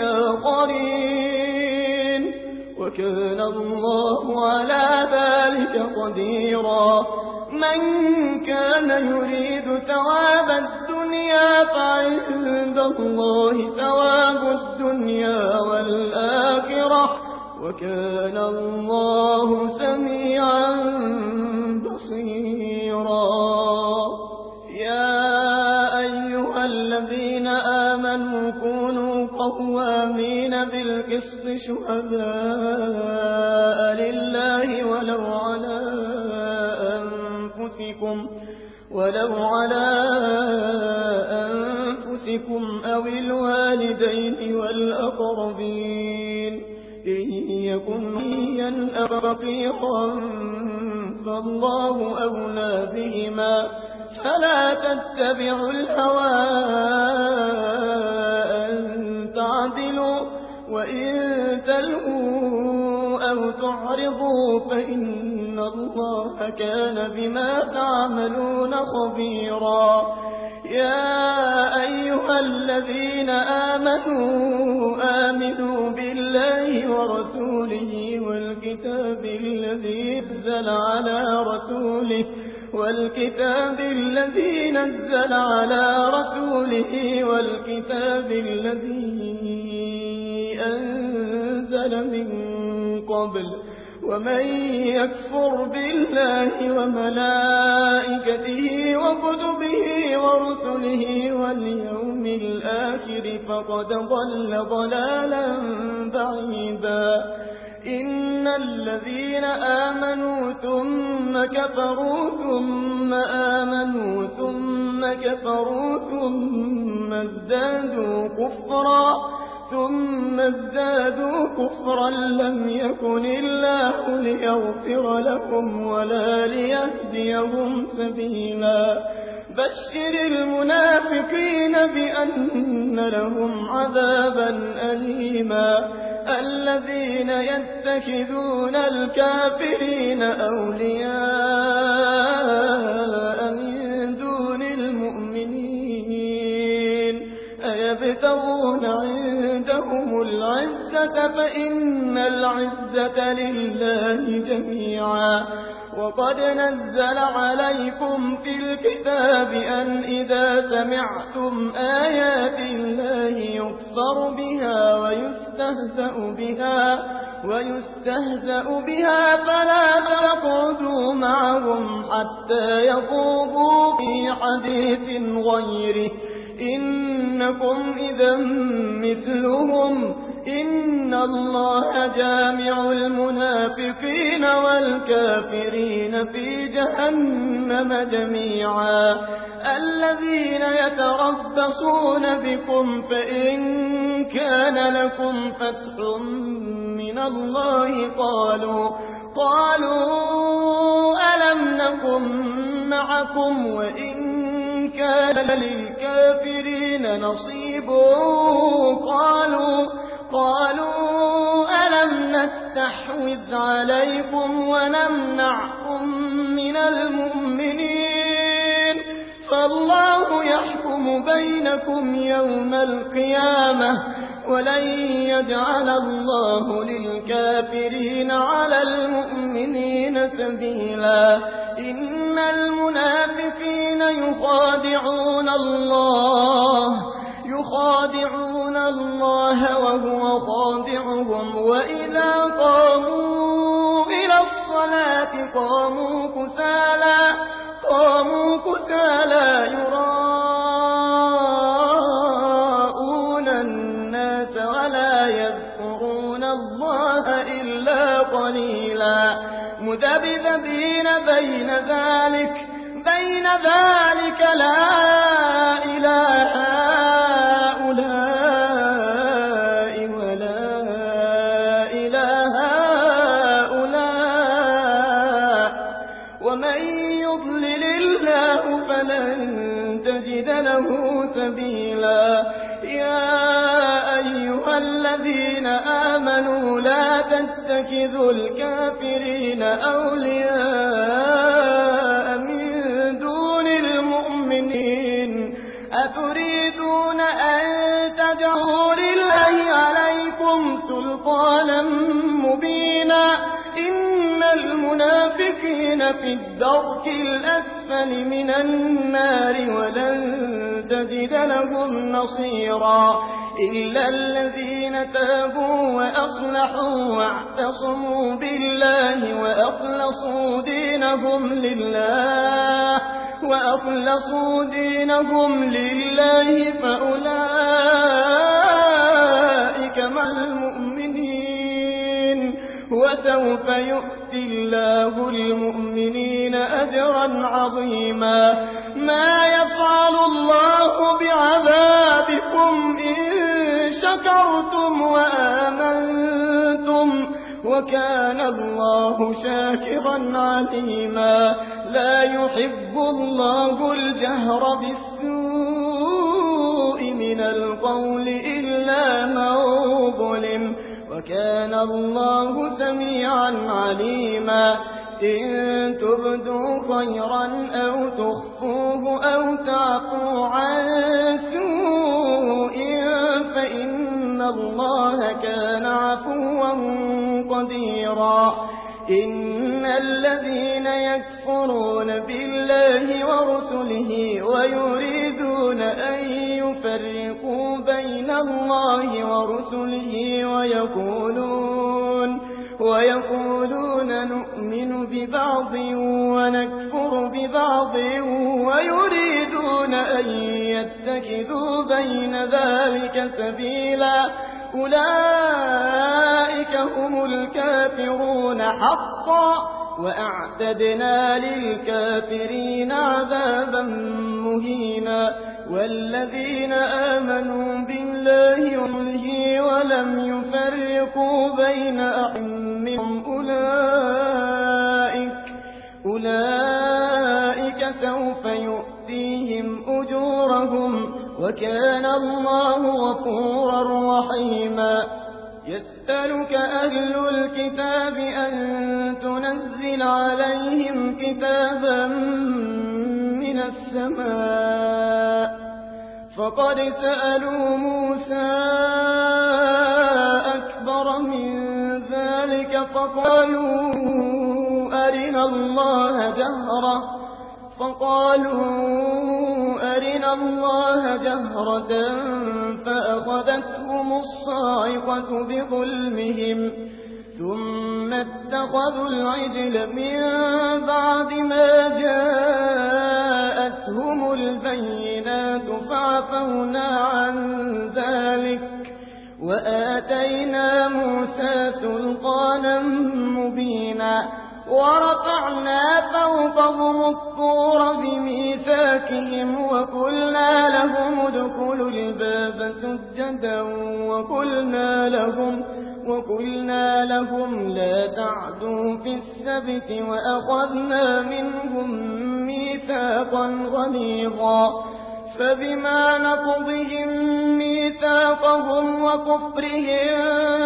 Speaker 2: بآخرين وكان الله على ذلك قديرا من كان يريد ثواب الدنيا فعند الله ثواب الدنيا والآخرة وكان الله سميعا بصيرا يا أيها الذين آمنوا كونوا قوامين بالقسط شهداء لله ولو على أنفسكم أو الوالدين والأقربين إن يكن غنيا أو فقيرا فالله أولى بهما فلا تتبعوا الهوى أن تعدلوا وإن تلووا أو تعرضوا فإن الله كان بما تعملون خبيرا يا أيها الذين آمنوا بالله ورسوله والكتاب الذي نزل على رسوله والكتاب الذي أنزل من قبل ومن يكفر بالله وملائكته وكتبه ورسله واليوم الآخر فقد ضل ضلالا بعيدا إن الذين آمنوا ثم كفروا ثم آمنوا ثم كفروا ثم ازدادوا كفرا لم يكن الله ليغفر لهم ولا ليهديهم سبيلا بشر المنافقين بأن لهم عذابا أليما الذين يتخذون الكافرين أولياء من دون المؤمنين أيبتغون عندهم العزة فإن العزة لله جميعا وقد نزل عليكم في الكتاب أن إذا سمعتم آيات الله يكفر بها ويستهزأ بها ويستهزأ بها فلا تقعدوا معهم حتى يخوضوا في حديث غيره إنكم إذا مثلهم إن الله جامع المنافقين والكافرين في جهنم جميعا الذين يتربصون بكم فإن كان لكم فتح من الله قالوا ألم نكن معكم وإن كان للكافرين نصيب قالوا ألم نستحوذ عليكم ونمنعكم من المؤمنين فالله يحكم بينكم يوم القيامة ولن يجعل الله للكافرين على المؤمنين سبيلا إن المنافقين يخادعون الله وهو خادعهم وإذا قاموا إلى الصلاة قاموا كسالى يراءون الناس ولا يذكرون الله إلا قليلا مذبذبين بين ذلك لا إله هؤلاء ولا إله هؤلاء ومن يضلل الله فلن تجد له سبيلا يا أيها الذين آمنوا لا تتخذوا الكافرين أولياء من دون المؤمنين أتريدون أن تجعلوا لله عليكم سلطانا مبينا إن المنافقين في الدرك الأسفل من النار ولن تجد لهم نصيرا إلا الذين تابوا وأصلحوا واعتصموا بالله وأخلصوا دينهم لله فأولئك مع المؤمنين وسوف يؤتي الله المؤمنين أجرا عظيما ما يفعل الله بعذابكم إن شكرتم وآمنتم وكان الله شاكرا عليما لا يحب الله الجهر بالسوء من القول إلا من ظلم وكان الله سميعا عليما إن تبدوا خيرا أو تخفوه أو تعفوا عن سوء فإن الله كان عفوا قديرا إن الذين يكفرون بالله ورسله ويريدون أن يفرقوا بين الله ورسله ويقولون نؤمن ببعض ونكفر ببعض ويريدون أن يتخذوا بين ذلك سبيلا أولئك هم الكافرون حقا وأعتدنا للكافرين عذابا مهينا والذين آمنوا بالله ورسله ولم يفرقوا بين أحد منهم أولئك سوف يؤتيهم أجورهم وكان الله غفورا رحيما يسألك أهل الكتاب أن تنزل عليهم كتابا من السماء فقد سألوا موسى أكبر من ذلك فقالوا أرنا الله جهرة فأخذتهم الصاعقة بظلمهم ثم اتخذوا العجل من بعد ما جاءتهم البينات فعفونا عن ذلك وآتينا موسى سلطانا مبينا ورفعنا فوقهم الطور بميثاقهم وقلنا لهم ادخلوا الباب سجدا وقلنا لهم لا تعدوا في السبت وأخذنا منهم ميثاقا غليظا فبما نقضهم ميثاقهم وكفرهم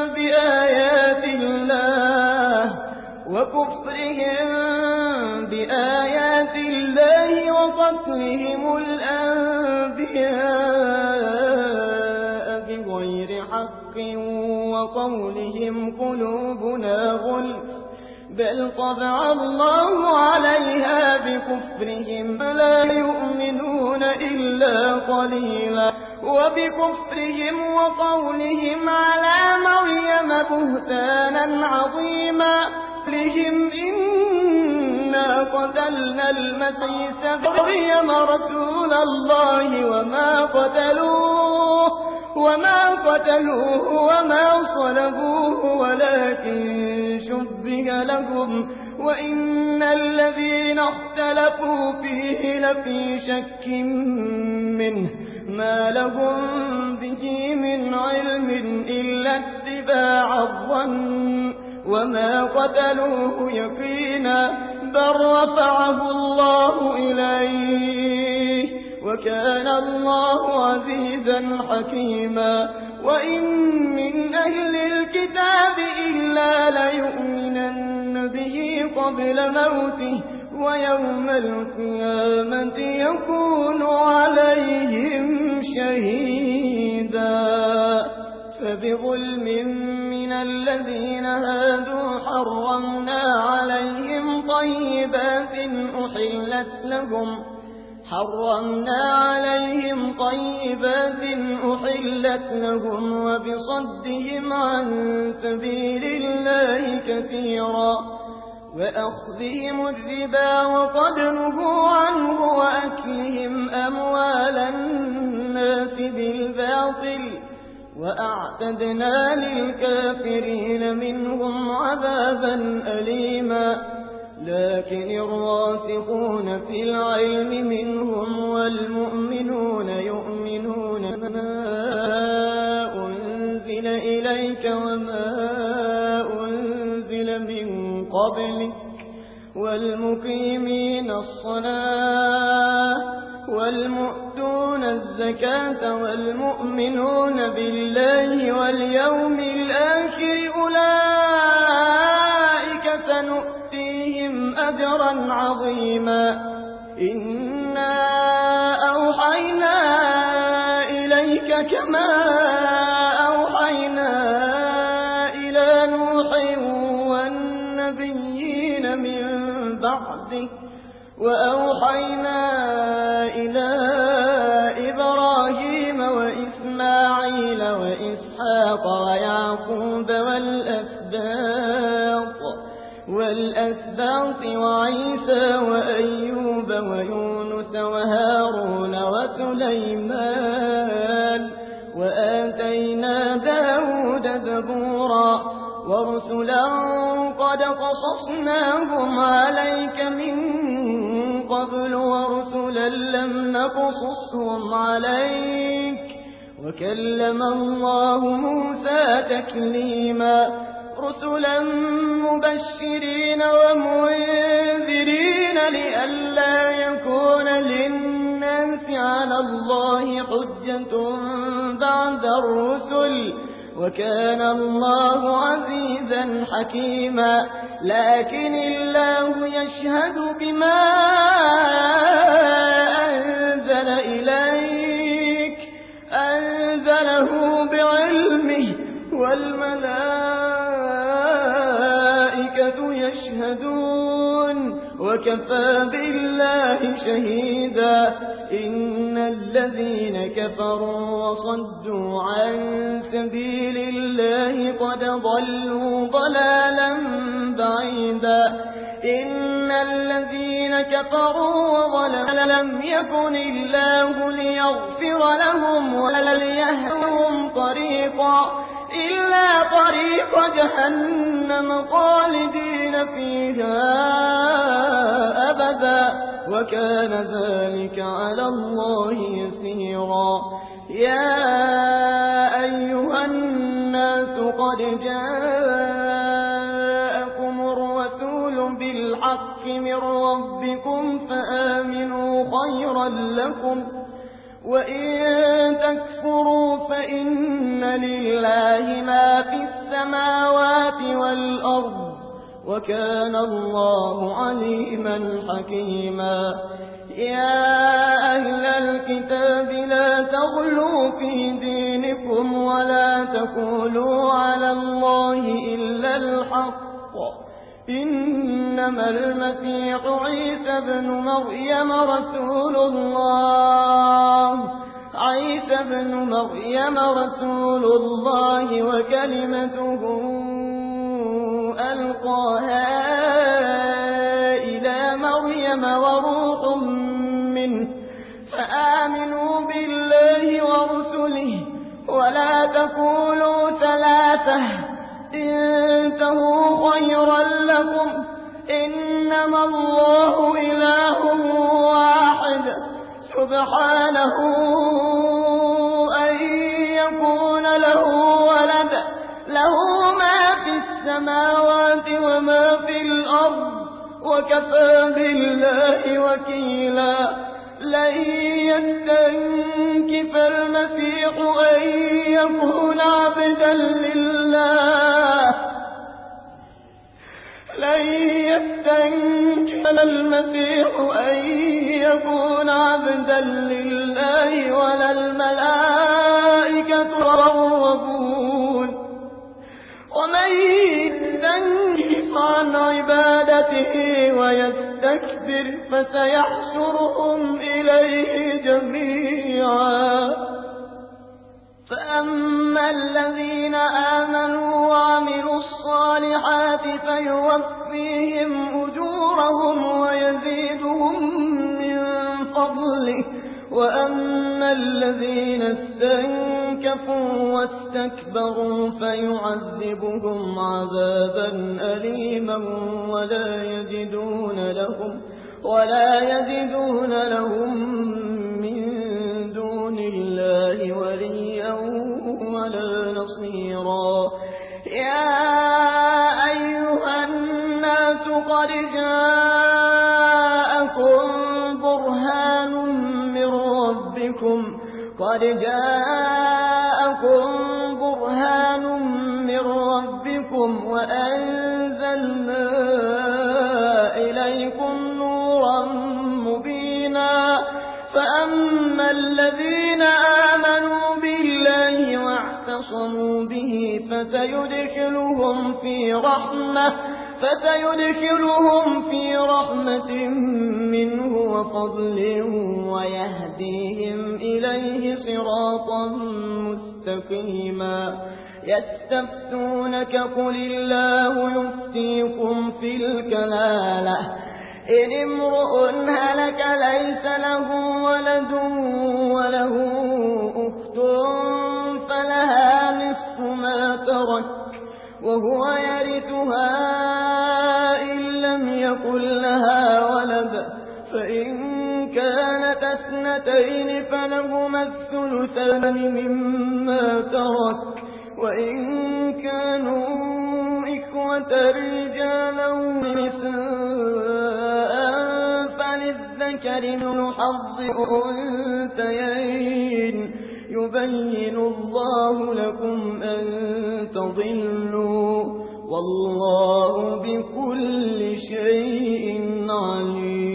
Speaker 2: بآيات الله وقتلهم الأنبياء بغير حق وقولهم قلوبنا غلف بل طبع الله عليها بكفرهم فلا يؤمنون إلا قليلا وبكفرهم وقولهم على مريم بهتانا عظيما لهم إنا قتلنا المسيح مريم رسول الله وما قتلوه وما صلبوه ولكن شبه لهم وإن الذين اختلفوا فيه لفي شك منه ما لهم به من علم إلا اتباع الظن وما قتلوه يقينا بل رفعه الله إليه وكان الله عزيزا حكيما وإن من أهل الكتاب إلا ليؤمنن به قبل موته ويوم القيامة يكون عليهم شهيدا فبظلم من الذين هادوا حرمنا عليهم طيبات أحلت لهم وبصدهم عن سبيل الله كثيرا وأخذهم الربا وقد نهوا عنه وأكلهم أموال الناس بالباطل وأعتدنا للكافرين منهم عذابا أليما لكن الراسخون في العلم منهم والمؤمنون يؤمنون ما أنزل إليك وما أنزل من قبلك والمقيمين الصلاة والمؤتون الزكاة والمؤمنون بالله واليوم الآخر أولئك سنؤتيهم أجرا عظيما إنا أوحينا إليك كما أوحينا إلى نوح والنبيين من بعده وأوحينا إلى إبراهيم وإسماعيل وإسحاق ويعقوب والأسباط وعيسى وأيوب ويونس وهارون وسليمان وآتينا داود زبورا ورسلا قد قصصناهم عليك من قبل ورسلا لم نقصصهم عليك وكلم الله موسى تكليما رسلا مبشرين ومنذرين لئلا يكون للناس على الله حجة بعد الرسل وكان الله عزيزا حكيما لكن الله يشهد بما أنزل إليك أنزله بعلمه والملائكة يشهدون وكفى بالله شهيدا إن الذين كفروا وصدوا عن سبيل الله قد ضلوا ضلالا بعيدا إن الذين كفروا وظلموا لم يكن الله ليغفر لهم ولا ليهديهم طريقا إلا طريق جهنم خالدين فيها أبدا وكان ذلك على الله يسيرا يا أيها الناس قد جاءكم الرسول بالحق من ربكم فآمنوا خيرا لكم وإن تكفروا فإن لله ما في السماوات والأرض وكان الله عليما حكيما يا أهل الكتاب لا تغلوا في دينكم ولا تقولوا على الله إلا الحق إنما المسيح عيسى ابن مريم رسول الله وكلمته ألقاها إلى مريم وروح منه فآمنوا بالله ورسله ولا تقولوا ثلاثة انتهوا خيرا لكم إنما الله إله واحد سبحانه أن يكون له ولد له ما في السماوات وما في الأرض وكفى بالله وكيلا لن يستنكف المسيح أن يكون عبدا لله ولا الملائكة يقربون ومن يستنكف عن عبادته ويستكبر فسيحشرهم إليه جميعا فأما الذين آمنوا وعملوا الصالحات فيوفيهم أجورهم ويزيدهم من فضله وأما الذين استنكفوا واستكبروا فيعذبهم عذابا أليما ولا يجدون لهم من دون الله وليا ولا نصيرا يا أيها الناس قد جاءكم برهان من ربكم وأنزلنا إليكم نورا مبينا فأما الذين آمنوا بالله واعتصموا به فسيدخلهم في رحمة منه وفضل ويهديهم إليه صراطا مستقيما يستفتونك قل الله يفتيكم في الكلالة إن امرؤ هلك ليس له ولد وله أخت فلها نصف ما ترك وهو يرثها إن لم يكن لها ولد فإن كانت اثنتين فلهما الثلثان مما ترك وإن كانوا إخوة رجالا ونساء فللذكر مثل حظ الأنثيين يبين الله لكم أن تضلوا والله بكل شيء عليم